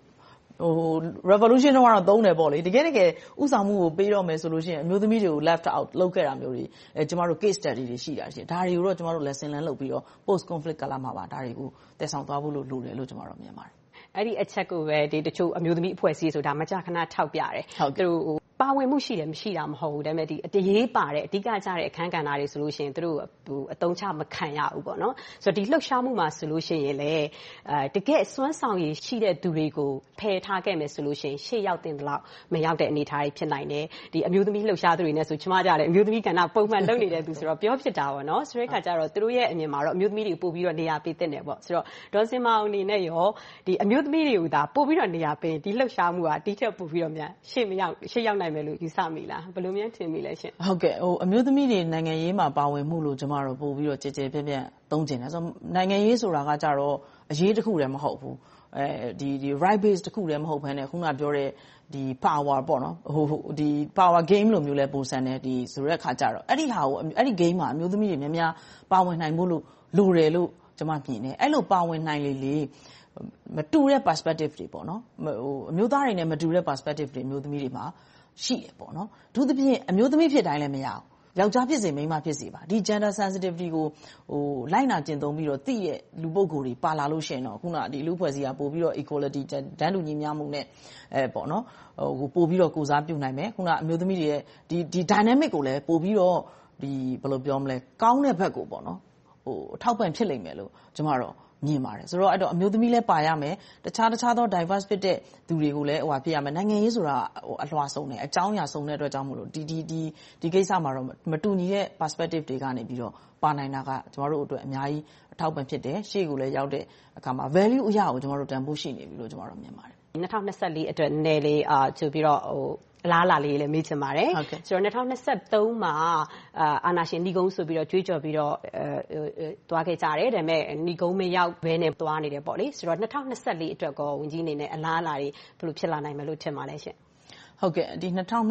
revolution တော့သုံးတယ်ပေါ့လေတကယ်ဥဆောင်မှုကိုပေးတော့မယ်ဆိုလို့ရှိရင်အမျိုးသမီးတွေကို left out လုပ်ခဲ့တာမျိုးတွေကျမတို့ case study တွေရှိတာရှိတယ်ဒါတွေကိုတော့ကျမတို့ lesson learn လုပ်ပြီးတော့ post conflict ကာလမှာပါဒါတွေကိုတည်ဆောင်သွားဖို့လိုတယ်လို့ကျမတို့မြင်ပါတယ်အဲ့ဒီအချက်ကိုပဲဒီတချို့အမျိုးသမီးအဖွဲ့အစည်းဆိုတာမကြာခဏထောက်ပြတယ်သူတို့ပါဝင်မှုရှိတယ်မရှိတာမဟုတ်ဘူးဒါပေမဲ့ဒီအရေးပါတဲ့အဓိကကျတဲ့အခန်းကဏ္ဍတွေဆိုလို့ရှိရင်သူတို့အတုံးချမခံရဘူးပေါ့နော်ဆိုတော့ဒီလှုပ်ရှားမှုမှာဆိုလို့ရှိရင်လေတကယ်စွမ်းဆောင်ရည်ရှိတဲ့သူတွေကိုဖယ်ထားခဲ့မယ်ဆိုလို့ရှိရင်ရှေ့ရောက်တင်တော့မရောက်တဲ့အနေအထားတွေဖြစ်နိုင်တယ်ဒီအမျိုးသမီးလှုပ်ရှားသူတွေနဲ့ဆိုချမကြတယ်အမျိုးသမီးကဏ္ဍပုံမှန်လုပ်နေတဲ့သူဆိုတော့ပြောဖြစ်တာပေါ့နော်ဆိုတဲ့အခါကျတော့သူတို့ရဲ့အမြင်မှာတော့အမျိုးသမီးတွေပို့ပြီးတော့နေရာပေးတဲ့နယ်ပေါ့ဆိုတော့ဒေါ်စင်မအောင်အနေနဲ့ရောဒီအမျိုးသမီးတွေကိုဒါပို့ပြီးတော့နေရာပေးဒီလှုပ်ရှားမှုကတိကျပို့ပြီးတော့များရှေ့ရောက်နိုင်မယ်လို့ယူဆမိလားဘယ်လိုများထင်မိလဲရှင်ဟုတ်ကဲ့အမျိုးသမီးတွေနိုင်ငံရေးမှာပါဝင်မှုလို့ကျမတို့ပို့ပြီးတော့ကြည်ကြဲပြန့်ပြန့်သုံးကျင်တယ်ဆိုတော့နိုင်ငံရေးဆိုတာကကြတော့အရေးတစ်ခုတည်းမဟုတ်ဘူးဒီ right base တစ်ခုတည်းမဟုတ်ဘဲနဲ့ခုနပြောတဲ့ဒီ power ပေါ့နော်ဒီ power game လိုမျိုးလဲပုံစံနဲ့ဒီဆိုတဲ့အခါကြတော့အဲ့ဒီ game မှာအမျိုးသမီးတွေများများပါဝင်နိုင်ဖို့လို့လိုတယ်လို့ကျမမြင်တယ်အဲ့လိုပါဝင်နိုင်လေမတူတဲ့ perspective တွေပေါ့နော်အမျိုးသားတွေနဲ့မတူတဲ့ perspective တွေအမျိုးသမီးတွေမှာရှိတယ်ပေါ့နော်ဒုသဖြင့်အမျိုးသမီးဖြစ်တိုင်းလည်းမရဘူးယောက်ျားဖြစ်စေမိန်းမဖြစ်စေပါဒီ gender sensitivity ကိုလိုက်နာကျင့်သုံးပြီးတော့သိရဲ့လူပုဂ္ဂိုလ်တွေပါလာလို့ရှိရင်တော့ခုနဒီလူဖွဲ့စည်းကပို့ပြီးတော့ equality တန်းတူညီမျှမှုနဲ့ပေါ့နော်ပို့ပြီးတော့ကိုစားပြုနိုင်မယ်ခုနအမျိုးသမီးတွေရဲ့ဒီ dynamic ကိုလည်းပို့ပြီးတော့ဒီဘယ်လိုပြောမလဲကောင်းတဲ့ဘက်ကိုပေါ့နော်အထောက်ပံ့ဖြစ်လိမ့်မယ်လို့ကျွန်မတော့မြင်ပါတယ်ဆိုတော့အဲ့တော့အမျိုးသမီးလည်းပါရမယ်တခြားသော diverse ဖြစ်တဲ့သူတွေကိုလည်းဖြစ်ရမယ်နိုင်ငံရေးဆိုတာအလွှာဆုံးတယ်အကြောင်းအရာဆုံးတဲ့အတွက်ကြောင့်မို့လို့ဒီကိစ္စမှာတော့မတူညီတဲ့ perspective တွေကနေပြီးတော့ပါနိုင်တာကကျွန်တော်တို့အတွက်အများကြီးအထောက်ပံ့ဖြစ်တယ်ရှေ့ကိုလည်းရောက်တဲ့အခါမှာ value အရာကိုကျွန်တော်တို့တန်ဖိုးရှိနေပြီလို့ကျွန်တော်တို့မြင်ပါတယ် 2024အတွက်နည်းလေးကြိုပြီးတော့အလားအလာလေးလည်းမေးချင်ပါတယ်ဆိုတော့2023မှာအာဏာရှင်ဏီကုန်းဆိုပြီးတော့ကြွေးကြော်ပြီးတော့သွားခဲ့ကြတယ်ဒါပေမဲ့ဏီကုန်းမရောက်ဘဲနဲ့သွားနေတယ်ပေါ့လေဆိုတော့2024အတွက်ကောဝန်ကြီးအနေနဲ့အလားအလာတွေဘယ်လိုဖြစ်လာနိုင်မလို့ထင်ပါလဲရှင်ဟုတ်ကဲ့ဒီ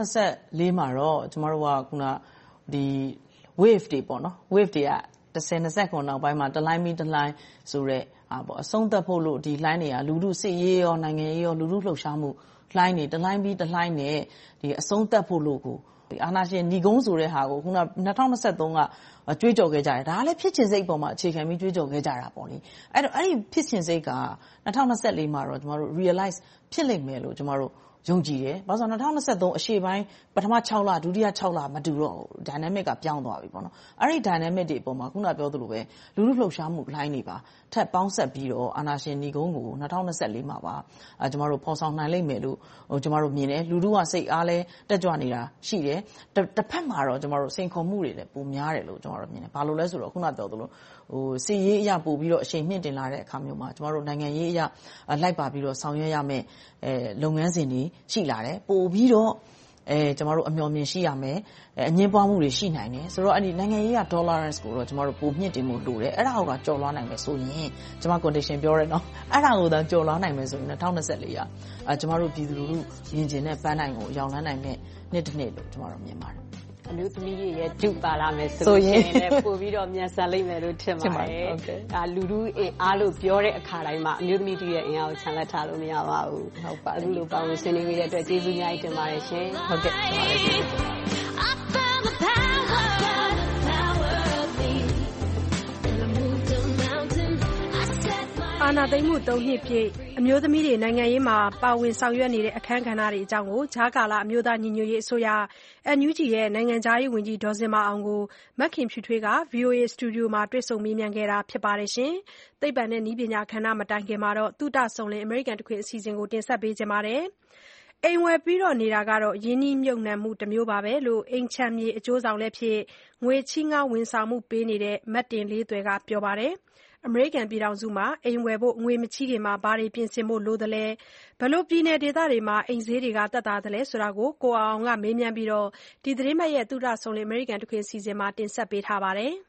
2024မှာတော့ကျမတို့ကခုနဒီ wave တွေပေါ့နော် wave တွေက2029နောက်ပိုင်းမှာတလိုင်းပြီးတလိုင်းဆိုတော့ပေါ့အဆုံးသတ်ဖို့လို့ဒီ line တွေကလူထုစစ်ရေးရောနိုင်ငံရေးရောလူထုလှုပ်ရှားမှု line တွေတလိုင်းပြီးတလိုင်းနဲ့ဒီအဆုံးသတ်ဖို့လို့ကိုဒီအာဏာရှင်ဏီကုန်းဆိုတဲ့ဟာကိုခုန2023ကကြွေးကြော်ခဲ့ကြတယ်ဒါကလည်းဖြစ်ချင်စိတ်ပေါ်မှာအခြေခံပြီးကြွေးကြော်ခဲ့ကြတာပေါ့လေအဲ့တော့အဲ့ဒီဖြစ်ချင်စိတ်က2024မှာတော့ကျမတို့ realize ဖြစ်လိမ့်မယ်လို့ကျမတို့ယုံကြည်တယ်။ဘာလို့ဆိုတော့2023အရှေ့ပိုင်းပထမ6လဒုတိယ6လမတူတော့ dynamic ကပြောင်းသွားပြီပေါ့နော်။အဲ့ဒီ dynamic တွေအပေါ်မှာခုနပြောသလိုပဲလူထုလှုပ်ရှားမှု line တွေပါထပ်ပေါင်းဆက်ပြီးတော့အာဏာရှင်ဏီကုန်းကို2024မှာပါကျမတို့ဖော်ဆောင်နိုင်လိမ့်မယ်လို့ကျမတို့မြင်တယ်။လူထုကစိတ်အားလဲတက်ကြွနေတာရှိတယ်။တစ်ဖက်မှာတော့ကျမတို့စိန်ခေါ်မှုတွေလည်းပိုများတယ်လို့ကျမတို့မြင်တယ်။ဘာလို့လဲဆိုတော့ခုနပြောသလိုစီရေးအရာပို့ပြီးတော့အချိန်မြင့်တင်လာတဲ့အခါမျိုးမှာကျမတို့နိုင်ငံရေးအရာလိုက်ပါပြီးတော့ဆောင်ရွက်ရမယ်လုပ်ငန်းစဉ်တွေရှိလာတယ်ပို့ပြီးတော့ကျမတို့အမျှော်မြင်ရှိရမယ်အငင်းပွားမှုတွေရှိနိုင်တယ်ဆိုတော့အဲ့ဒီနိုင်ငံရေးက tolerance ကိုတော့ကျမတို့ပိုမြင့်တင်မှုလိုတယ်အဲ့ဒါကိုကြော်လွှားနိုင်မယ်ဆိုရင်ကျမ condition ပြောရဲနော်အဲ့ဒါကိုတော့ကြော်လွှားနိုင်မယ်ဆိုရင်2024ကျမတို့ပြည်သူလူထုမြင်ကျင်တဲ့ပန်းနိုင်ကိုရောက်လန်းနိုင်မဲ့နှစ်တစ်နှစ်လို့ကျမတို့မြင်ပါတယ်အမျိုးသမီးရဲ့ဒုပါလာမယ်ဆိုရင်လည်းပို့ပြီးတော့မြန်ဆန်လိမ့်မယ်လို့ထင်ပါတယ်။ဒါလူထုအားလို့ပြောတဲ့အခါတိုင်းမှာအမျိုးသမီးတွေရဲ့အင်အားကိုချန်လက်ထားလို့မရပါဘူး။ဟုတ်ပါဘူး။အခုလိုပါဝင်ဆွေးနွေးပေးတဲ့အတွက်ကျေးဇူးအများကြီးတင်ပါတယ်ရှင်။ဟုတ်ကဲ့ပါပါရှင်။အာဏာသိမ်းမှု3နှစ်ပြည့်အမျိုးသမီးတွေနိုင်ငံရေးမှာပါဝင်ဆောင်ရွက်နေတဲ့အခမ်းကဏ္ဍတွေအကြောင်းကိုဂျာကာလာအမျိုးသားညီညွတ်ရေးအစိုးရ NUG ရဲ့နိုင်ငံခြားရေးဝန်ကြီးဒေါ်ဇင်မာအောင်ကိုမခင်ဖြူထွေးက VOA စတူဒီယိုမှာတွေ့ဆုံမေးမြန်းခဲ့တာဖြစ်ပါတယ်။သိပ္ပံနဲ့နည်းပညာကဏ္ဍမတိုင်ခင်မှာသုတစုံလင်အမေရိကန်တခွင်အစီအစဉ်ကိုတင်ဆက်ပေးချင်ပါတယ်။အိမ်ဝယ်ပြီးနေတာကတော့ရင်းနှီးမြှုပ်နှံမှုတစ်မျိုးပါပဲလို့အိမ်ချမ်းမြေအကျိုးဆောင်လည်းဖြစ်ငွေချေးငှားဝန်ဆောင်မှုပေးနေတဲ့မတ်တင်လေးသွယ်ကပြောပါတယ်။အမေရိကန်ပြည်ထောင်စုမှာအိမ်ဝယ်ဖို့ငွေမချေးခင်ဘာတွေပြင်ဆင်ဖို့လိုသလဲဘယ်လိုပြည်နယ်ဒေသတွေမှာအိမ်ဈေးတွေကသက်သာသလဲဆိုတာကိုကိုအောင်ကမေးမြန်းပြီးဒီသတင်းပတ်ရဲ့သုတဆုံလင်အမေရိကန်တခွင်အစီအစဉ်မှာတင်ဆက်ပေးထားပါတယ်။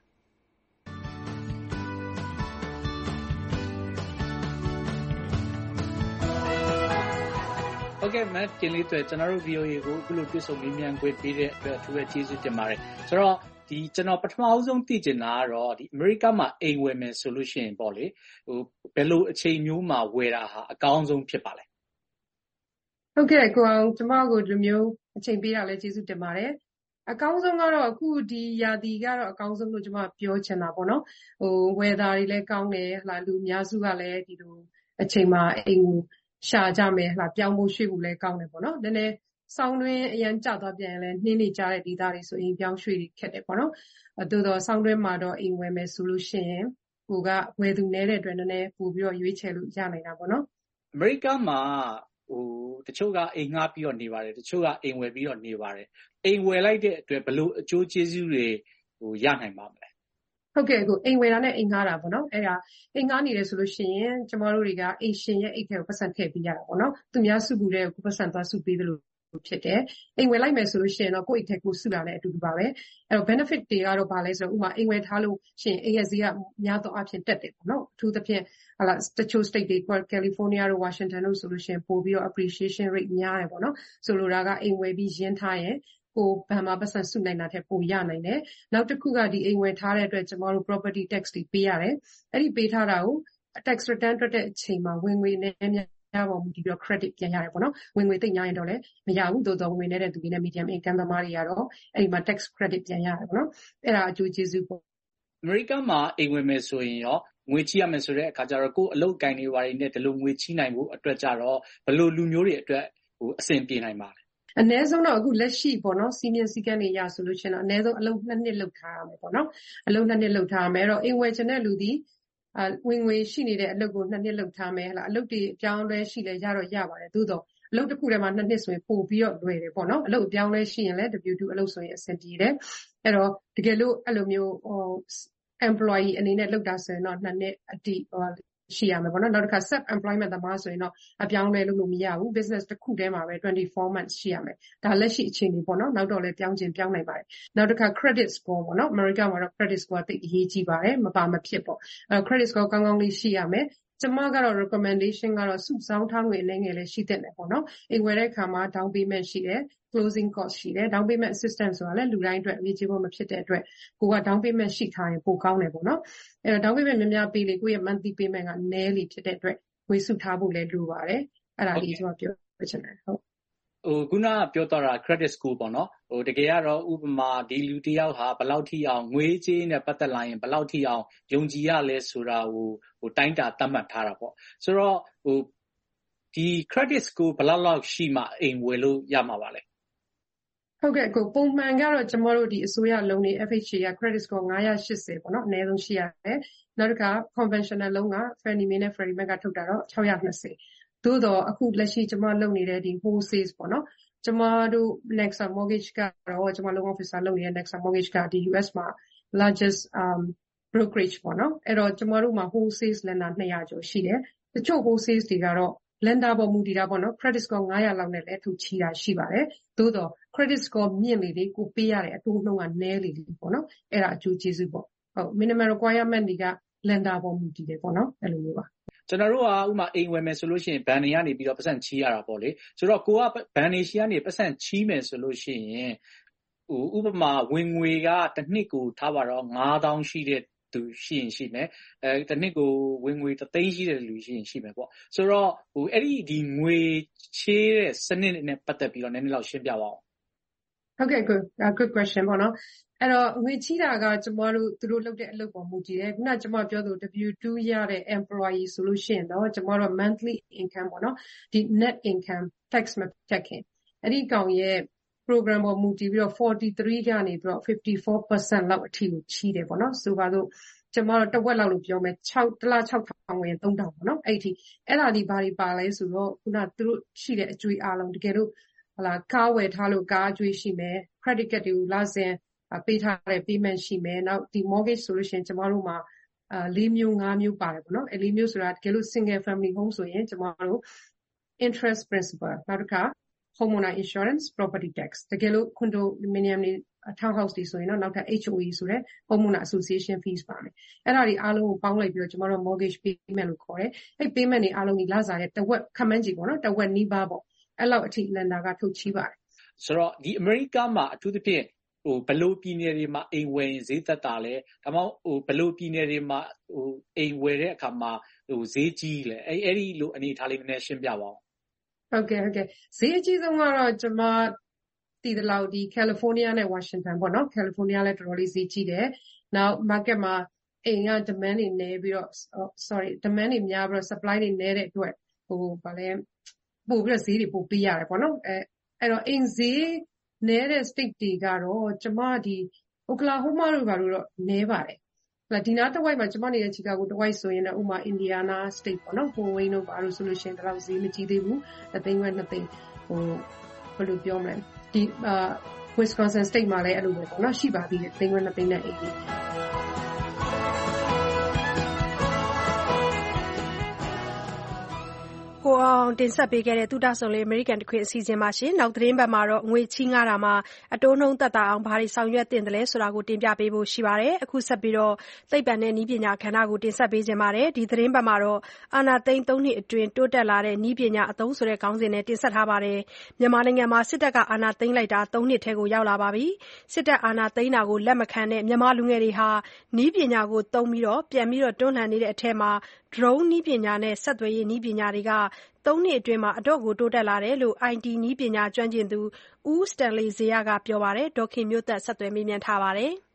ဟုတ်ကဲ့မတ်တင်လေးတွေကျွန်တော်တို့ VOA ကိုအခုလိုတွေ့ဆုံမေးမြန်းခွင့်ပေးတဲ့အတွက်အထူးပဲကျေးဇူးတင်ပါတယ်ဆိုတော့ဒီကျွန်တော်ပထမအဆုံးသိချင်တာကတော့ဒီအမေရိကမှာအိမ်ဝယ်မယ်ဆိုလို့ရှိရင်ပေါ့လေဘယ်လိုအချိန်မျိုးမှာဝယ်တာဟာအကောင်းဆုံးဖြစ်ပါလဲဟုတ်ကဲ့ကိုအောင်ကျွန်မကိုဒီမျိုးအချိန်ပေးတာလည်းကျေးဇူးတင်ပါတယ်အကောင်းဆုံးကတော့အခုဒီရာသီကတော့အကောင်းဆုံးလို့ကျွန်မပြောချင်တာပေါ့နော်ဝယ်တာတွေလည်းကောင်းတယ်လူအများစုကလည်းဒီလိုအချိန်မှာအိမ်ကိုရှာကြမယ်ပြောင်းဖို့ရွှေ့ဖို့လည်းကောင်းတယ်ပေါ့နော်နည်းနည်းဆောင်းတွင်းအရန်ကျသွားပြန်ရင်လည်းနှင်းနေကြတဲ့ဒေသတွေဆိုရင်ပြောင်းရွှေ့ခက်တယ်ပေါ့နော်တိုးတော့ဆောင်းတွင်းမှာတော့အိမ်ဝယ်မယ်ဆိုလို့ရှိရင်ကိုကဝယ်သူနည်းတဲ့အတွက်နည်းနည်းပို့ပြီးတော့ရွေးချယ်လို့ရနိုင်တာပေါ့နော်အမေရိကမှာတချို့ကအိမ်ငှားပြီးတော့နေပါတယ်တချို့ကအိမ်ဝယ်ပြီးတော့နေပါတယ်အိမ်ဝယ်လိုက်တဲ့အတွက်ဘယ်လိုအကျိုးကျေးဇူးတွေရနိုင်ပါမလဲဟုတ်ကဲ့ကိုအိမ်ဝယ်တာနဲ့အိမ်ငှားတာပေါ့နော်အဲ့ဒါအိမ်ငှားနေတယ်ဆိုလို့ရှိရင်ကျမတို့တွေကအိမ်ရှင်ရဲ့အိတ်ထဲကိုပတ်စံထည့်ပေးရတာပေါ့နော်သူများစုဘူးတဲ့ကိုပတ်စံသွားစုပေးသလိုဖြစ်တယ်အိမ်ဝယ်လိုက်မယ်ဆိုလို့ရှိရင်တော့ကိုယ့်အိတ်ထဲကိုစုလာတဲ့အတူတူပါပဲအဲ့တော့ benefit တွေကတော့ဘာလဲဆိုတော့ဥပမာအိမ်ဝယ်ထားလို့ရှိရင်အိမ်ရဲ့ဈေးကများသောအားဖြင့်တက်တယ်ပေါ့နော်အထူးသဖြင့်တချို့ state တွေ California တို့ Washington တို့ဆိုလို့ရှိရင်ပို့ပြီးတော့ appreciation rate များတယ်ပေါ့နော်ဆိုလိုတာကအိမ်ဝယ်ပြီးရင်းထားရင်ကိုဘဏ်မှာပတ်စံစုနိုင်တာထက်ပိုရနိုင်တယ်နောက်တစ်ခုကဒီအိမ်ဝယ်ထားတဲ့အတွက်ကျွန်တော်တို့ property tax တွေပေးရတယ်အဲ့ဒီပေးထားတာကို tax return ထွက်တဲ့အချိန်မှာဝင်ငွေနဲ့များပေါ်မူတည်ပြီးတော့ credit ပြန်ရတယ်ပေါ့နော်။ဝင်ငွေသိပ်များရင်တော့လည်းမရဘူး။သို့သော်ဝင်ငွေနည်းတဲ့သူတွေနဲ့ medium income သမားတွေကတော့အဲ့ဒီမှာ tax credit ပြန်ရတယ်ပေါ့နော်။အဲ့ဒါအကျိုးကျေးဇူးပေါ့။အမေရိကမှာအိမ်ဝင်မယ်ဆိုရင်ရောငွေချေးရမယ်ဆိုတဲ့အခါကျတော့ကိုယ်အလုပ်ကိုင်တွေဘာတွေနဲ့ဒီလိုငွေချေးနိုင်ဖို့အတွက်ကြတော့ဘယ်လိုလူမျိုးတွေအတွက်အဆင်ပြေနိုင်ပါလဲ။အနည်းဆုံးတော့အခုလက်ရှိပေါ့နော်စီမင်းစည်းကမ်းတွေရဆိုလို့ရှိရင်တော့အနည်းဆုံးအလုပ်2 နှစ်လုပ်ထားရမယ်ပေါ့နော်။အလုပ်2 နှစ်လုပ်ထားရမယ်။အဲ့တော့အိမ်ဝယ်ချင်တဲ့လူဒီဝင်ငွေရှိနေတဲ့အလုပ်ကို2 နှစ်လုပ်ထားမယ်ဟလားအလုပ်တွေအပြောင်းလဲရှိလဲရတော့ရပါတယ်သို့တော့အလုပ်တစ်ခုထဲမှာ2 နှစ်ဆိုရင်ပို့ပြီးတော့လွယ်တယ်ပေါ့နော်အလုပ်အပြောင်းလဲရှိရင်လည်း W2 အလုပ်ဆိုရင်အဆင်ပြေတယ်အဲ့တော့တကယ်လို့အဲ့လိုမျိုးemployee အနေနဲ့လုပ်တာဆိုရင်တော့2 နှစ်အတိရှိရမယ်ပေါ့နော်နောက်တစ်ခါ self employment သမားဆိုရင်တော့အပြောင်းလဲလုပ်လို့မရဘူး business တစ်ခုထဲမှာပဲ24 months ရှိရမယ်ဒါလက်ရှိအခြေအနေပေါ့နော်နောက်တော့လည်းပြောင်းနိုင်ပါတယ်နောက်တစ်ခါ credit score ပေါ့နော် America မှာတော့ credit score သိအရေးကြီးပါတယ်မဖြစ်ပေါ့credit score ကောင်းကောင်းလေးရှိရမယ်ကျမကတော့ recommendation ကတော့စုဆောင်းထားငွေအနေငယ်လည်းရှိတဲ့တယ်ပေါ့နော်အိမ်ဝယ်တဲ့အခါမှာ down payment ရှိတယ် closing cost ရှိတယ် down payment assistance ဆိုတာလည်းလူတိုင်းအတွက်အရေးကြီးဖို့မဖြစ်တဲ့အတွက်ကိုက down payment ရှိထားရင်ပိုကောင်းတယ်ပေါ့နော်အဲ့တော့ down payment များများပေးလေကိုယ့်ရဲ့ monthly payment ကနည်းလေဖြစ်တဲ့အတွက်ငွေစုထားဖို့လည်းလိုပါတယ်အဲ့ဒါလေးကျွန်တော်ပြောချင်တယ်ဟုတ်ခုနကပြောသွားတာ credit score ပေါ့နော်တကယ်ကတော့ဥပမာဒီလူတယောက်ဟာဘယ်လောက်ထိအောင်ငွေကြေးနဲ့ပတ်သက်လာရင်ဘယ်လောက်ထိအောင်ယုံကြည်ရလဲဆိုတာကိုတိုင်းတာသတ်မှတ်ထားတာပေါ့ဆိုတော့ဒီ credit score ဘယ်လောက်ရှိမှအိမ်ဝယ်လို့ရမှာပါလဲဟုတ်ကဲ့ကိုပုံမှန်ကတော့ကျမတို့ဒီအစိုးရလုံးတွေ FHA က credit score 980ပေါ့နော်အနည်းဆုံးရှိရတယ်နောက်တစ်ခါ conventional လုံးက Fannie Mae နဲ့ Freddie Mac ကထုတ်တာတော့620သို့တော့အခုလက်ရှိကျမလုပ်နေတဲ့ဒီ wholesale ပေါ့နော်ကျမတို့ Nexa Mortgage ကတော့ကျမလုပ် officer လုပ်နေတဲ့ Nexa Mortgage ကဒီ US မှာ largest brokerage ပေါ့နော်အဲ့တော့ကျမတို့မှာ wholesale lender 200ကျော်ရှိတယ်တချို့ wholesale တွေကတော့ lender ပေါ်မူတည်တာပေါ့နော် credit score 900လောက်နဲ့လည်းထုတ်ချီတာရှိပါတယ်သို့တော့ credit score မြင့်လေလေကိုပေးရတဲ့အတိုးနှုန်းကနည်းလေလေပေါ့နော်အဲ့ဒါအကျိုးကျေးဇူးပေါ့ဟုတ် minimum requirement တွေက lender ပေါ်မူတည်တယ်ပေါ့နော်အဲ့လိုမျိုးပါကျွန်တော်တို့ကဥမာအိမ်ဝယ်မယ်ဆိုလို့ရှိရင်ဘဏ်တွေကနေပြီးတော့ပတ်စံချီးရတာပေါ့လေဆိုတော့ကိုကဘဏ်တွေရှိကနေပတ်စံချီးမယ်ဆိုလို့ရှိရင်ဥပမာဝင်ငွေကတစ်နှစ်ကိုထားပါတော့9000ရှိတဲ့သူရှိရင်ရှိမယ်တစ်နှစ်ကိုဝင်ငွေ3သိန်းရှိတဲ့လူရှိရင်ရှိမယ်ပေါ့ဆိုတော့အဲ့ဒီငွေချေးတဲ့စနစ်နဲ့ပတ်သက်ပြီးတော့နည်းနည်းလောက်ရှင်းပြပါဦးဟုတ်ကဲ့ good question ပေါ့နော်အဲ့တော့ငွေချီးတာကကျမတို့သူတို့လုပ်တဲ့အလုပ်ပေါ်မူတည်တယ်ခုနကျမပြောသူ W2 ရတဲ့ employee ဆိုလို့ရှိရင်တော့ကျမတို့ monthly income ပေါ့နော်ဒီ net income tax မဖြတ်ခင်အဲ့ဒီကောင်ရဲ့ program ပေါ်မူတည်ပြီးတော့43ကနေပြီးတော့54% လောက်အထိကိုချီးတယ်ပေါ့နော်ဆိုပါတော့ကျမတို့တဝက်လောက်လို့ပြောမယ်တစ်လ6000ဝင်3000ပေါ့နော်အဲ့ဒီအဲ့ဒါဒီဘာတွေပါလဲဆိုတော့ခုနသူတို့ရှိတဲ့အကျွေးအားလုံးတကယ်လို့ဟလာကားဝယ်ထားလို့ကားအကျွေးရှိမယ် credit card တွေကိုလာစဉ်ပေးထားတဲ့ payment ရှိမယ်နောက်ဒီ mortgage ဆိုလို့ရှိရင်ကျမတို့မှာ4မျိုး5မျိုးပါတယ်ပေါ့နော်အဲ့4မျိုးဆိုတာတကယ်လို့ single family home ဆိုရင်ကျမတို့ interest principal နောက်တစ်ခါ homeowner insurance property tax တကယ်လို့ condominium တွေ townhouse တွေဆိုရင်တော့နောက်ထပ် HOA ဆိုတဲ့ homeowner association fees ပါမယ်အဲ့ဒါတွေအားလုံးကိုပေါင်းလိုက်ပြီးတော့ကျမတို့ mortgage payment လို့ခေါ်တယ်အဲ့ payment တွေအားလုံးကြီးလစာရဲ့တဝက်ခန့်မှန်းကြည့်ပေါ့နော်တဝက်နီးပါးပေါ့အဲ့လောက်အထိ lender ကထုတ်ချီးပါတယ်ဆိုတော့ဒီ America မှာအထူးသဖြင့်ဘယ်လိုပြည်နယ်တွေမှာအိမ်ဝယ်ရင်ဈေးသက်တာလဲဒါမှမဟုတ်ဘယ်လိုပြည်နယ်တွေမှာအိမ်ဝယ်တဲ့အခါမှာဈေးကြီးလဲအဲ့ဒီလိုအနေအထားလေးနည်းနည်းရှင်းပြပါဦးဟုတ်ကဲ့ဈေးအကြီးဆုံးကတော့ကျမတည်တယ်လို့ဒီ California နဲ့ Washington ပေါ့နော် California လည်းတော်တော်လေးဈေးကြီးတယ်နောက် market မှာအိမ်က demand တွေနည်းပြီးတော့ demand တွေများပြီးတော့ supply တွေနည်းတဲ့အတွက်ဗာလဲပို့ပြီးတော့ဈေးတွေပို့ပေးရတယ်ပေါ့နော်အဲ့တော့အိမ်ဈေးနည်းတဲ့ state တွေကတော့ကျမဒီ Oklahoma တို့ဘာလို့တော့နည်းပါတယ်ဒီနားတစ်ဝိုက်မှာကျမနေတဲ့ Chicago တစ်ဝိုက်ဆိုရင်တော့ဥမာ Indiana state ပေါ့နော် Fort Wayne တို့ဘာလို့ဆိုလို့ရှိရင်တော့ဈေးမကြီးသေးဘူး2သိန်းခွဲ2သိန်းဘယ်လိုပြောမလဲဒီ Wisconsin state မှာလည်းအဲ့လိုပဲပေါ့နော်ရှိပါသေးတယ်3သိန်းခွဲ2သိန်းနဲ့အိမ်ကြီးကိုအောင်တင်ဆက်ပေးခဲ့တဲ့သုတဆုံလေး American တခွင်အစီအစဉ်မှာရှင်နောက်သတင်းပတ်မှာတော့ငွေချီးငှားတာမှာအတိုးနှုန်းသက်သာအောင်ဘာတွေဆောင်ရွက်သင့်တယ်လဲဆိုတာကိုတင်ပြပေးဖို့ရှိပါတယ်အခုဆက်ပြီးတော့သိပ္ပံနဲ့နည်းပညာခန္ဓာကိုတင်ဆက်ပေးခြင်းပါတယ်ဒီသတင်းပတ်မှာတော့အာနာသိန်း3နှစ်အတွင်းတိုးတက်လာတဲ့နည်းပညာအသုံးဆိုတဲ့ခေါင်းစဉ်နဲ့တင်ဆက်ထားပါတယ်မြန်မာနိုင်ငံမှာစစ်တပ်ကအာဏာသိမ်းလိုက်တာ3နှစ်ထဲကိုရောက်လာပါပြီစစ်တပ်အာဏာသိမ်းတာကိုလက်မခံတဲ့မြန်မာလူငယ်တွေဟာနည်းပညာကိုသုံးပြီးတော့ပြန်ပြီးတော့တွန်းလှန်နေတဲ့အထက်မှာ drone နည်းပညာနဲ့ဆက်သွယ်ရေးနည်းပညာတွေက 3 နှစ်အတွင်းအတော့်ကိုတိုးတက်လာတယ်လို့ IT နည်းပညာကျွမ်းကျင်သူဦးစတန်လီဇေယျကပြောပါတယ်။ဒေါ်ခင်မျိုးသက်ဆက်သွယ်မေးမြန်းထားပါတယ်။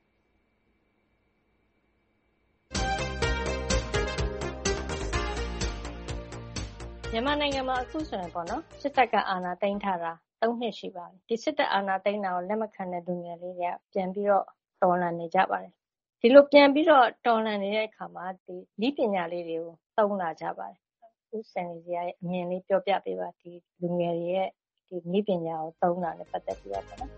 မြန်မာနိုင်ငံမှာအခုဆိုရင်ပေါ့နော်စစ်တပ်ကအာဏာသိမ်းထားတာ3 နှစ်ရှိပါပြီဒီစစ်တပ်အာဏာသိမ်းတာကိုလက်မခံတဲ့လူငယ်လေးတွေကပြန်ပြီးတော့တော်လှန်နေကြပါတယ်ဒီလိုပြန်ပြီးတော့တော်လှန်နေတဲ့အခါမှာဒီနည်းပညာလေးတွေကိုသုံးလာကြပါတယ်ဦးစံလေးကြီးရဲ့အမြင်လေးပြောပြပေးပါဒီလူငယ်တွေရဲ့ဒီနည်းပညာကိုသုံးတာနဲ့ပတ်သက်ပြီးတော့ပေါ့နော်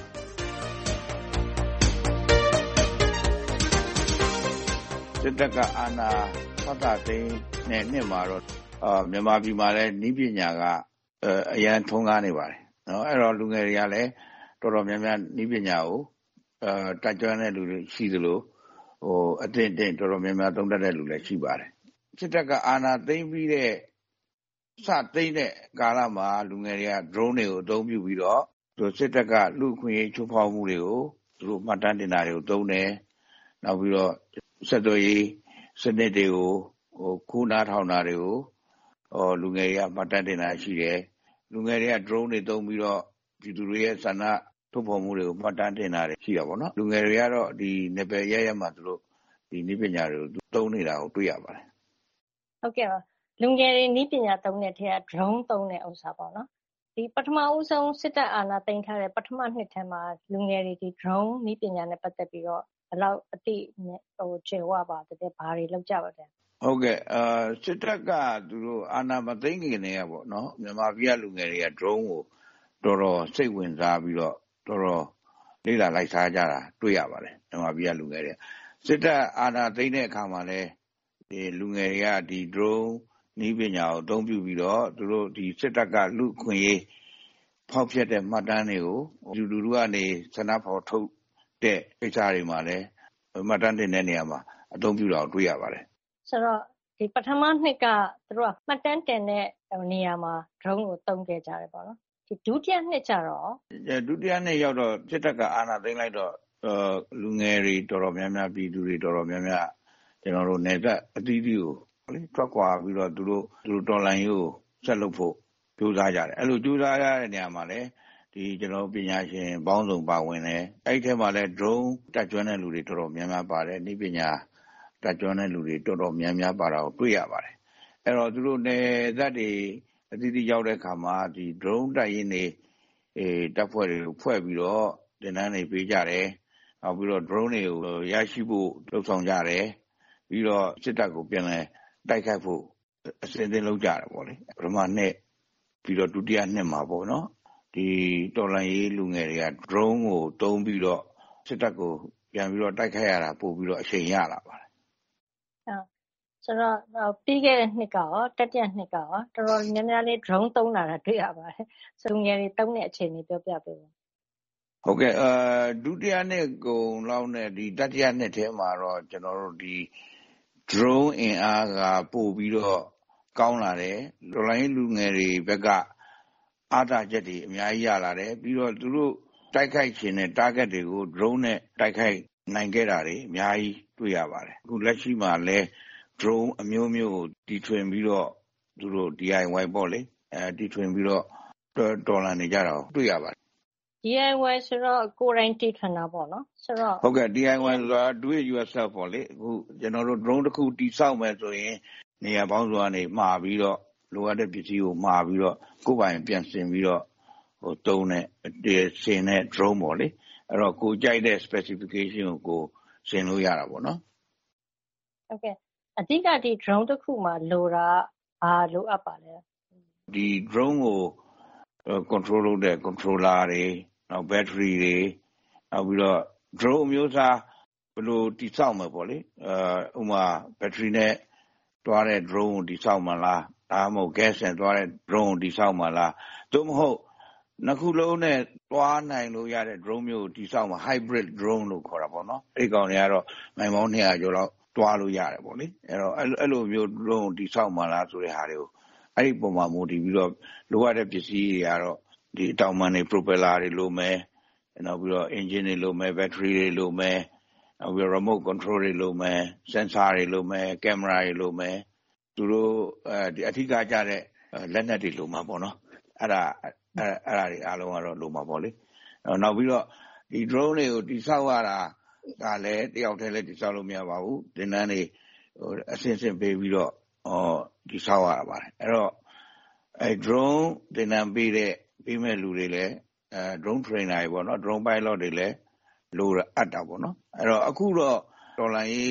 စစ်တပ်ကအာဏာဖတ်တာသိမ်းတဲ့နှစ်မှာတော့မြန်မာပြည်မှာလည်းနည်းပညာကအရန်ထုံးကားနေပါတယ်နော်အဲ့တော့လူငယ်တွေကလည်းတော်တော်များများနည်းပညာကိုတက်ကြွတဲ့လူတွေရှိသလိုအသင့်တော်တော်များများသုံးတတ်တဲ့လူလည်းရှိပါတယ်စစ်တပ်ကအာဏာသိမ်းပြီးတဲ့စသိမ်းတဲ့ကာလမှာလူငယ်တွေက drone တွေကိုအသုံးပြုပြီးတော့စစ်တပ်ကလူခွင့်ရေးချိုးဖောက်မှုတွေကိုသူတို့မှတ်တမ်းတင်တာတွေကိုသုံးတယ်နောက်ပြီးတော့ဆက်သွယ်ရေးစနစ်တွေကိုခိုးနားထောင်တာတွေကိုလူငယ်တွေကမှတ်တမ်းတင်တာရှိတယ်လူငယ်တွေက drone တွေသုံးပြီးတော့ပြည်သူတွေရဲ့ဆန္ဒထုတ်ဖော်မှုတွေကိုမှတ်တမ်းတင်တာတွေရှိတာပေါ့နော်လူငယ်တွေကတော့ဒီနယ်ပယ်ရမှာသူတို့ဒီနည်းပညာတွေကိုသုံးနေတာကိုတွေ့ရပါတယ်ဟုတ်ကဲ့ပါလူငယ်တွေနည်းပညာသုံးတဲ့ထဲက drone သုံးတဲ့ဥစ္စာပေါ့နော်ဒီပထမဦးဆုံးစစ်တပ်အာဏာသိမ်းထားတဲ့ပထမနှစ်ထဲမှာလူငယ်တွေဒီ drone နည်းပညာနဲ့ပတ်သက်ပြီးတော့ဘယ်လောက်အတိကျေဝပါတယ်ဘာတွေလောက်ကြပါလဲဟုတ်ကဲ့စစ်တပ်ကသူတို့အာဏာမသိမ်းခင်တည်းကပေါ့နော်မြန်မာပြည်လူငယ်တွေက drone ကိုတော်တော်စိတ်ဝင်စားပြီးတော့တော်တော်လေ့လာလိုက်စားကြတာတွေ့ရပါတယ်မြန်မာပြည်လူငယ်တွေစစ်တပ်အာဏာသိမ်းတဲ့အခါမှာလည်းဒီလူငယ်တွေကဒီ drone နည်းပညာကိုအသုံးပြုပြီးတော့သူတို့ဒီစစ်တပ်ကလူခွင့်ရေးဖောက်ဖျက်တဲ့မှတ်တမ်းတွေကိုလူလူကနေဆန္ဒဖော်ထုတ်တဲ့ကိစ္စတွေမှာလည်းမှတ်တမ်းတင်တဲ့နေရာမှာအသုံးပြုတာကိုတွေ့ရပါတယ်ဆိုတော့ဒီပထမနှစ်ကသူတို့ကမှတ်တမ်းတင်တဲ့နေရာမှာ drone ကိုသုံးခဲ့ကြတယ်ပေါ့နော်ဒီဒုတိယနှစ်ကျတော့ဒုတိယနှစ်ရောက်တော့စစ်တပ်ကအာဏာသိမ်းလိုက်တော့လူငယ်တွေတော်တော်များများပြည်သူတွေတော်တော်များများကျွန်တော်တို့နေသက်အသီးသီးကိုလေထွက်ခွာပြီးတော့သူတို့တော်လိုင်းရေးကိုဆက်လုပ်ဖို့ကြိုးစားကြတယ်အဲ့လိုကြိုးစားရတဲ့နေရာမှာလည်းဒီကျွန်တော်ပညာရှင်ပေါင်းစုံပါဝင်တယ်အဲ့ဒီထဲမှာလည်း drone တက်ကျွမ်းတဲ့လူတွေတော်တော်များများပါတယ်နည်းပညာတက်ကျွမ်းတဲ့လူတွေတော်တော်များများပါတာကိုတွေ့ရပါတယ်အဲ့တော့သူတို့နေသက်တွေအသီးသီးရောက်တဲ့အခါမှာဒီ drone တက်ရင်းနေတပ်ဖွဲ့တွေကိုဖွဲ့ပြီးတော့သင်တန်းတွေပေးကြတယ်နောက်ပြီးတော့ drone တွေကိုရရှိဖို့လှုပ်ဆောင်ကြတယ်ပြီးတော့စစ်တပ်ကိုပြန်လဲတိုက်ခိုက်ဖို့အစဉ်သင်လုပ်ကြတယ်ပေါ့လေပထမနှစ်ပြီးတော့ဒုတိယနှစ်မှာပေါ့နော်ဒီတော်လှန်ရေးလူငယ်တွေက drone ကိုသုံးပြီးတော့စစ်တပ်ကိုပြန်ပြီးတော့တိုက်ခိုက်ရတာပို့ပြီးတော့အချိန်ရလာပါတယ်ဆိုတော့ပြီးခဲ့တဲ့နှစ်ကရောတတိယနှစ်ကရောတော်တော်များများလေး drone သုံးလာတာတွေ့ရပါတယ်ဆိုလူငယ်တွေသုံးတဲ့အခြေအနေပြောပြပေးပါဟုတ်ကဲ့ဒုတိယနှစ်ကုန်လောက်နဲ့ဒီတတိယနှစ်ထဲမှာတော့ကျွန်တော်တို့ဒီ drone အင်အားကပို့ပြီးတော့ကောင်းလာတယ်တော်လိုင်းလူငယ်တွေဘက်ကအားသာချက်တွေအများကြီးရလာတယ်ပြီးတော့သူတို့တိုက်ခိုက်ခြင်းနဲ့ target တွေကို drone နဲ့တိုက်ခိုက်နိုင်ခဲ့တာတွေအများကြီးတွေ့ရပါတယ်အခုလက်ရှိမှာလဲ drone အမျိုးမျိုးကိုတီထွင်ပြီးတော့သူတို့ DIY ပေါ့လေတီထွင်ပြီးတော့တော်လှန်နေကြတာကိုတွေ့ရပါတယ် DIY ဆိုတော့ကိုယ်တိုင်တီထွင်တာပေါ့နော်ဆိုတော့ဟုတ်ကဲ့ DIY ဆိုတာ do it yourself ပေါ့လေအခုကျွန်တော်တို့ drone တစ်ခုတီဆောက်မယ်ဆိုရင်နေရာပေါင်းစုံကနေမှာပြီးတော့လိုအပ်တဲ့ပစ္စည်းကိုမှာပြီးတော့ကိုယ်ပိုင်ပြန်ဆင်ပြီးတော့တုံးတဲ့ဆင်တဲ့ drone ပေါ့လေအဲ့တော့ကိုကြိုက်တဲ့ specification ကိုဆင်လို့ရတာပေါ့နော်ဟုတ်ကဲ့အဓိကဒီ drone တစ်ခုမှာလိုတာဘာလိုအပ်ပါလဲဒီ drone ကိုcontrol လုပ်တဲ့ controller တွေနောက် battery တွေနောက်ပြီးတော့ drone မျိုးစားဘယ်လိုတိစောက်မှာပေါ့လေဥပမာ battery နဲ့တွားတဲ့ drone ကိုတိစောက်မှာလားဒါမှမဟုတ် gas နဲ့တွားတဲ့ drone ကိုတိစောက်မှာလားသို့မဟုတ်နှစ်ခုလုံးနဲ့တွားနိုင်လို့ရတဲ့ drone မျိုးကိုတိစောက်မှာ hybrid drone လို့ခေါ်တာပေါ့နော်အဲ့ကောင်တွေကတော့မိုင်ပေါင်း200ကျော်လောက်တွားလို့ရတယ်ပေါ့လေအဲ့တော့အဲ့လိုမျိုး drone ကိုတိစောက်မှာလားဆိုတဲ့ဟာတွေကိုအဲ့ဒီပုံမှာမူတည်ပြီးတော့လိုအပ်တဲ့ပစ္စည်းတွေကတော့ဒီတောင်ပန်တွေ propeller တွေလိုမယ်နောက်ပြီးတော့ engine တွေလိုမယ် battery တွေလိုမယ်နောက်ပြီးတော့ remote control တွေလိုမယ် sensor တွေလိုမယ် camera တွေလိုမယ်သူတို့ဒီအထူးကကြတဲ့လက်နက်တွေလိုမှာပေါ့နော်အဲ့ဒါတွေအားလုံးကတော့လိုမှာပေါ့လေနောက်ပြီးတော့ဒီ drone တွေကိုတိစောက်ရတာကလည်းတယောက်တည်းလည်းတိစောက်လို့မရပါဘူးသင်တန်းတွေအဆင့်ဆင့်ပေးပြီးတော့တိစောက်ရတာပါတယ်အဲ့တော့drone သင်တန်းပေးမဲ့လူတွေလည်းdrone trainer တွေပေါ့နော် drone pilot တွေလည်းလိုအပ်တာပေါ့နော်အဲ့တော့အခုတော့တော်လိုင်းရေး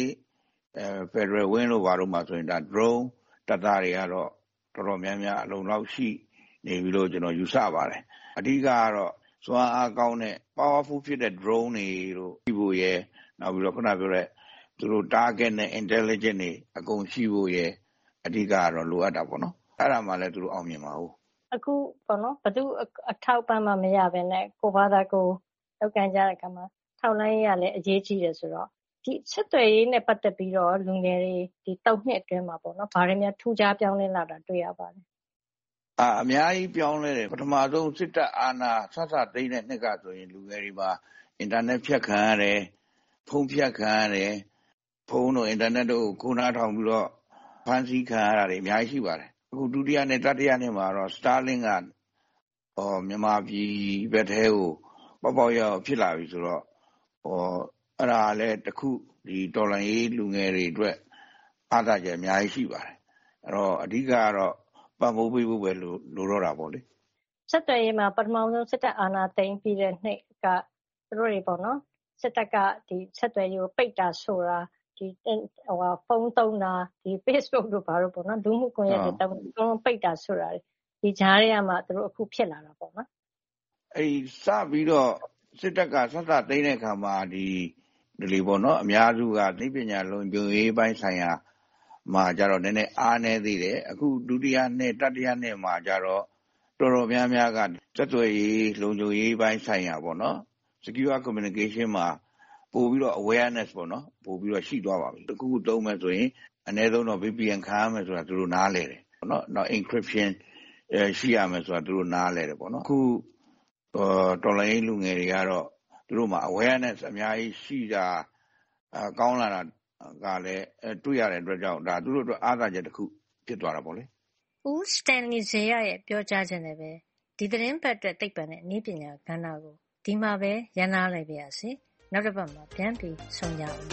Federal Wing လို့ဘာလို့မှဆိုရင်ဒါ drone တပ်သားတွေကတော့တော်တော်များများအလုံးလောက်ရှိနေပြီလို့ကျွန်တော်ယူဆပါတယ်အဓိကကတော့စွမ်းအားကောင်းတဲ့ powerful ဖြစ်တဲ့ drone တွေလို့ရှိဖို့ရယ်နောက်ပြီးတော့ခုနပြောတဲ့သူတို့ target နဲ့ intelligent တွေအကုန်ရှိဖို့ရယ်အဓိကကတော့လိုအပ်တာပေါ့နော်အဲ့ဒါမှလည်းသူတို့အောင်မြင်ပါဘူးအခုပေါ့နော်ဘသူအထောက်ပံ့မှမရဘဲနဲ့ကိုဘာသာကိုလောက်ကန်ကြတဲ့အခါမှာထောက်လိုင်းရလည်းအရေးကြီးတယ်ဆိုတော့ဒီဆက်သွယ်ရေးနဲ့ပတ်သက်ပြီးတော့လူငယ်တွေဒီ3နှစ်အတွင်းမှာပေါ့နော်ဘာတွေများထူးခြားပြောင်းလဲလာတာတွေ့ရပါလဲအများကြီးပြောင်းလဲတယ်ပထမဆုံးစစ်တပ်အာဏာဆဆသိမ်းတဲ့နှစ်ကဆိုရင်လူငယ်တွေမှာအင်တာနက်ဖြတ်ခံရတယ်ဖုန်းဖြတ်ခံရတယ်ဖုန်းတို့အင်တာနက်တို့ကိုနားထောင်ပြီးတော့ဖန်ဆီးခံရတာတွေအများကြီးရှိပါတယ်အခုဒုတိယနဲ့တတိယနှစ်မှာတော့ Starlink ကမြန်မာပြည်ဘက်ထဲကိုပေါ့ရောက်ဖြစ်လာပြီဆိုတော့အဲ့ဒါလည်းတခုဒီတော်လိုင်းရေးလူငယ်တွေအတွက်အားသာချက်အများကြီးရှိပါတယ်အဲ့တော့အဓိကကတော့ပံ့ပိုးပေးဖို့ပဲလိုတော့တာပေါ့လေဆက်သွယ်ရေးမှာပထမဆုံးစစ်တပ်အာဏာသိမ်းပြီးတဲ့နှစ်ကသူတို့တွေပေါ့နော်စစ်တပ်ကဒီဆက်သွယ်ရေးကိုပိတ်တာဆိုတာဒီဖုန်းသုံးတာဒီ Facebook တို့ဘာလို့ပေါ့နော်လူမှုကွန်ရက်တွေတုံးပိတ်တာဆိုတာဒီကြားထဲမှာသူတို့အခုဖြစ်လာတာပေါ့နော်အဲ့စပြီးတော့စစ်တပ်ကဆက်သိမ်းတဲ့အခါမှာဒီလေပေါ့နော်အများစုကသိပညာလုံခြုံရေးပိုင်းဆိုင်ရာမှာကြတော့နည်းနည်းအားနည်းသေးတယ်အခုဒုတိယနှစ်တတိယနှစ်မှာကြတော့တော်တော်များများကဆက်သွယ်ရေးလုံခြုံရေးပိုင်းဆိုင်ရာပေါ့နော် secure communication မှာပို့ပြီးတော့ awareness ပေါ့နော်ပို့ပြီးတော့ရှိသွားပါပြီတခုခုသုံးမယ်ဆိုရင်အနည်းဆုံးတော့ VPN ခံရမယ်ဆိုတာသူတို့နားလဲတယ်ပေါ့နော်နောက် encryption ရှိရမယ်ဆိုတာသူတို့နားလဲတယ်ပေါ့နော်အခုတော်လိုင်းလူငယ်တွေကတော့သူတို့မှာ awareness အများကြီးရှိတာကောင်းလာတာကလည်းတွေ့ရတဲ့အတွက်ကြောင့်ဒါသူတို့အတွက်အားသာချက်တစ်ခုဖြစ်သွားတာပေါ့လေဦးစတန်လီဇေယရဲ့ပြောကြားခြင်းနဲ့ပဲဒီသတင်းပတ်အတွက်သိပ္ပံနဲ့နည်းပညာကဏ္ဍကိုဒီမှာပဲရန်နာလိုက်ပါရစေနောက်တစ်ပတ်မှာပြန်ပြီးဆုံကြအောင်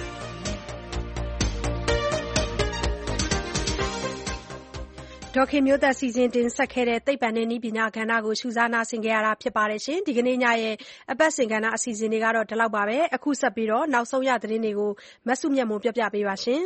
ဒေါခင်မျိုးသက်စီစဉ်တင်ဆက်ခဲ့တဲ့သိပ္ပံနဲ့နည်းပညာကဏ္ဍကိုရှုစားနာဆင်ကြရတာဖြစ်ပါတယ်ရှင်ဒီကနေ့ညရဲ့အပတ်စဉ်ကဏ္ဍအစီအစဉ်တွေကတော့ဒီလောက်ပါပဲအခုဆက်ပြီးတော့နောက်ဆုံးရသတင်းတွေကိုမဆုမြတ်မိုးပြောပြပေးပါရှင်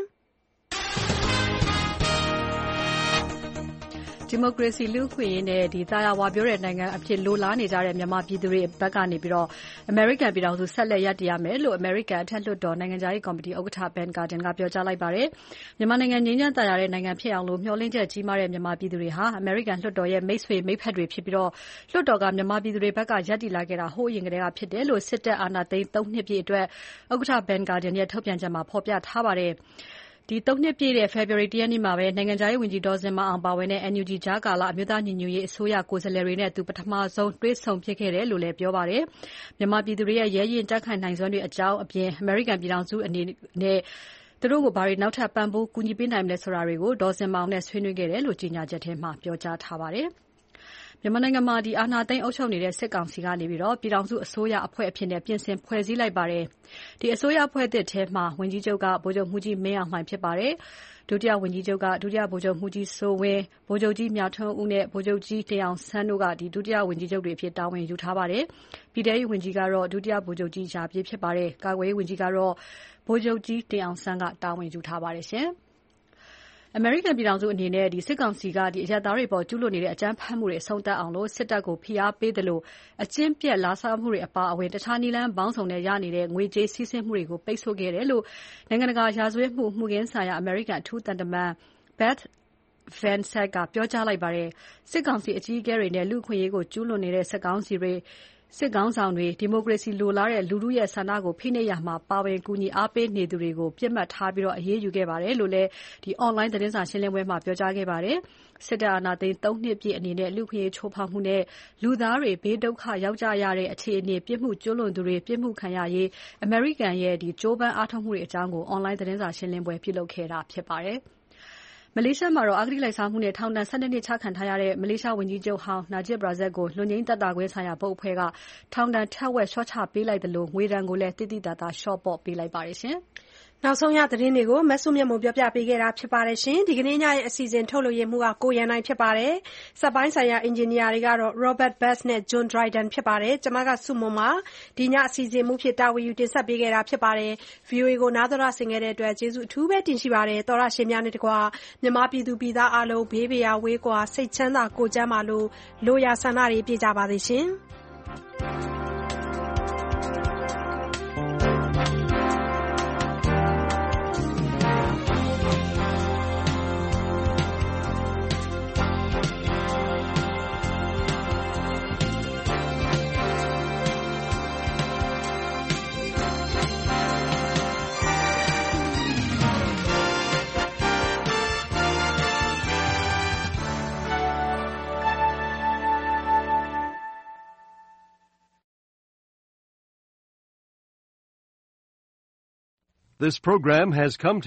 ဒီမိုကရေစီလူ့အခွင့်အရေးနဲ့သာယာဝပြောတဲ့နိုင်ငံအဖြစ်လိုလားနေကြတဲ့မြန်မာပြည်သူတွေဘက်ကနေပြီးတော့အမေရိကန်ပြည်ထောင်စုဆက်လက်ရပ်တည်ရမယ်လို့အမေရိကန်အထက်လွှတ်တော်နိုင်ငံခြားရေးကော်မတီဥက္ကဋ္ဌ Ben Cardin ကပြောကြားလိုက်ပါတယ်။မြန်မာနိုင်ငံငြိမ်းချမ်းသာယာတဲ့နိုင်ငံဖြစ်အောင်မျှော်လင့်ချက်ကြီးမားတဲ့မြန်မာပြည်သူတွေဟာအမေရိကန်လွှတ်တော်ရဲ့မိတ်ဆွေမိတ်ဖက်တွေဖြစ်ပြီးတော့လွှတ်တော်ကမြန်မာပြည်သူတွေဘက်ကရပ်တည်လာခဲ့တာဟိုးအရင်ကတည်းကဖြစ်တယ်လို့စစ်တပ်အာဏာသိမ်း3နှစ်ပြည့်အတွက်ဥက္ကဋ္ဌ Ben Cardin ရဲ့ထုတ်ပြန်ချက်မှာဖော်ပြထားပါတယ်။ဒီ3နှစ်ပြည့်တဲ့ February 1 ရက်နေ့မှာပဲနိုင်ငံခြားရေးဝန်ကြီးဒေါ်ဇင်မာအောင်ပါဝင်တဲ့ NUG ကြားကာလအမျိုးသားညီညွတ်ရေးအစိုးရကိုယ်စားလှယ်တွေနဲ့သူပထမဆုံးတွေ့ဆုံဖြစ်ခဲ့တယ်လို့လည်းပြောပါတယ်။မြန်မာပြည်သူတွေရဲ့ရဲရင်တက်ခိုင်နိုင်စွမ်းတွေအကြောင်းအပြင်အမေရိကန်ပြည်ထောင်စုအနေနဲ့သူတို့ကိုဘာတွေနောက်ထပ်ပံ့ပိုးကူညီပေးနိုင်မလဲဆိုတာတွေကိုဒေါ်ဇင်မာအောင်နဲ့ဆွေးနွေးခဲ့တယ်လို့ကြေညာချက်ထဲမှာပြောကြားထားပါတယ်။မြန်မာနိုင်ငံမှာအာဏာသိမ်းအုပ်ချုပ်နေတဲ့စစ်ကောင်စီကနေပြီးတော့ပြည်ထောင်စုအစိုးရအဖွဲ့အဖြစ်နဲ့ပြင်ဆင်ဖွဲ့စည်းလိုက်ပါတယ်။ဒီအစိုးရအဖွဲ့သစ်ထဲမှာဝန်ကြီးချုပ်ကဗိုလ်ချုပ်မှူးကြီးမင်းအောင်လှိုင်ဖြစ်ပါတယ်။ဒုတိယဝန်ကြီးချုပ်ကဒုတိယဗိုလ်ချုပ်မှူးကြီးစိုးဝင်း၊ဗိုလ်ချုပ်ကြီးမြထွန်းဦးနဲ့ဗိုလ်ချုပ်ကြီးတင်အောင်ဆန်းတို့ကဒုတိယဝန်ကြီးချုပ်တွေအဖြစ်တာဝန်ယူထားပါတယ်။ပြည်ထရေးဝန်ကြီးကတော့ဒုတိယဗိုလ်ချုပ်ကြီးရာပြည့်ဖြစ်ပါတယ်။ကာကွယ်ရေးဝန်ကြီးကတော့ဗိုလ်ချုပ်ကြီးတင်အောင်ဆန်းကတာဝန်ယူထားပါတယ်ရှင်။အမေရိကန်ပြည်ထောင်စုအနေနဲ့စစ်ကောင်စီကအရပ်သားတွေပေါ်ကျူးလွန်နေတဲ့အကြမ်းဖက်မှုတွေအဆုံးသတ်အောင်စစ်တပ်ကိုဖိအားပေးသလိုအကျင့်ပျက်လာစားမှုတွေအပါအဝင်တခြားနည်းလမ်းပေါင်းစုံနဲ့ရနေတဲ့ငွေကြေးစီးဆင်းမှုတွေကိုပိတ်ဆို့ခဲ့တယ်လို့နိုင်ငံတကာရာဇဝတ်မှုမှုခင်းဆိုင်ရာအမေရိကန်အထူးသံတမန် Beth Van Schaack ကပြောကြားလိုက်ပါတယ်။စစ်ကောင်စီအကြီးအကဲတွေနဲ့လူ့အခွင့်အရေးကိုကျူးလွန်နေတဲ့စစ်ကောင်စီတွေစစ်ကောင်းဆောင်တွေဒီမိုကရေစီလိုလားတဲ့လူထုရဲ့ဆန္ဒကိုဖိနှိပ်ရမှာပါဝင်ကူညီအားပေးနေသူတွေကိုပြစ်မှတ်ထားပြီးတော့အရေးယူခဲ့ပါတယ်လို့လည်းonline သတင်းစာရှင်းလင်းပွဲမှာပြောကြားခဲ့ပါတယ်စစ်တပ်အာဏာသိမ်း3နှစ်ပြည့်အနေနဲ့လူ့ခွင့်ရေးချိုးဖောက်မှုနဲ့လူသားတွေဘေးဒုက္ခရောက်ကြရတဲ့အခြေအနေပြစ်မှုကျူးလွန်သူတွေပြစ်မှုခံရရေးအမေရိကန်ရဲ့ကြိုးပမ်းအားထုတ်မှုတွေအကြောင်းကို online သတင်းစာရှင်းလင်းပွဲပြုလုပ်ခဲ့တာဖြစ်ပါတယ်မလေးရှားမှာတော့အဂတိလိုက်စားမှုနဲ့ထောင်ဒဏ်12နှစ်ချခံထားရတဲ့မလေးရှားဝန်ကြီးချုပ်ဟောင်း Najib Razak ကိုလွတ်ငြိမ်းသက်သာခွင့်ဆိုင်ရာဘုတ်အဖွဲ့ကထောင်ဒဏ်ထက်ဝက်လျှော့ချပေးလိုက်သလိုငွေဒဏ်ကိုလည်းတိတိတတ်တာလျှော့ပေါ့ပေးလိုက်ပါတယ်ရှင်။နောက်ဆုံးရသတင်းတွေကိုမဆုမြတ်မွန်ပြောပြပေးခဲ့တာဖြစ်ပါတယ်ရှင်။ဒီကနေ့ညရဲ့အစီအစဉ်ထုတ်လွှင့်ရမှုကကိုရန်နိုင်ဖြစ်ပါတယ်။စက်ပိုင်းဆိုင်ရာအင်ဂျင်နီယာတွေကတော့ Robert Bass နဲ့ John Dryden ဖြစ်ပါတယ်။ကျွန်မကဆုမွန်ပါဒီညအစီအစဉ်မှုဖြစ်တာဝန်ယူတင်ဆက်ပေးခဲ့တာဖြစ်ပါတယ်။ VOA ကိုနားတော်ဆင်ခဲ့တဲ့အတွက်ကျေးဇူးအထူးပဲတင်ရှိပါတယ်။သောရရှင်များနဲ့တကွာမြန်မာပြည်သူပြည်သားအားလုံးဘေးပရာဝေးကွာစိတ်ချမ်းသာကိုယ်ကျန်းမာလို့လိုရာဆန္ဒတွေပြည့်ကြပါစေရှင်။ This program has come to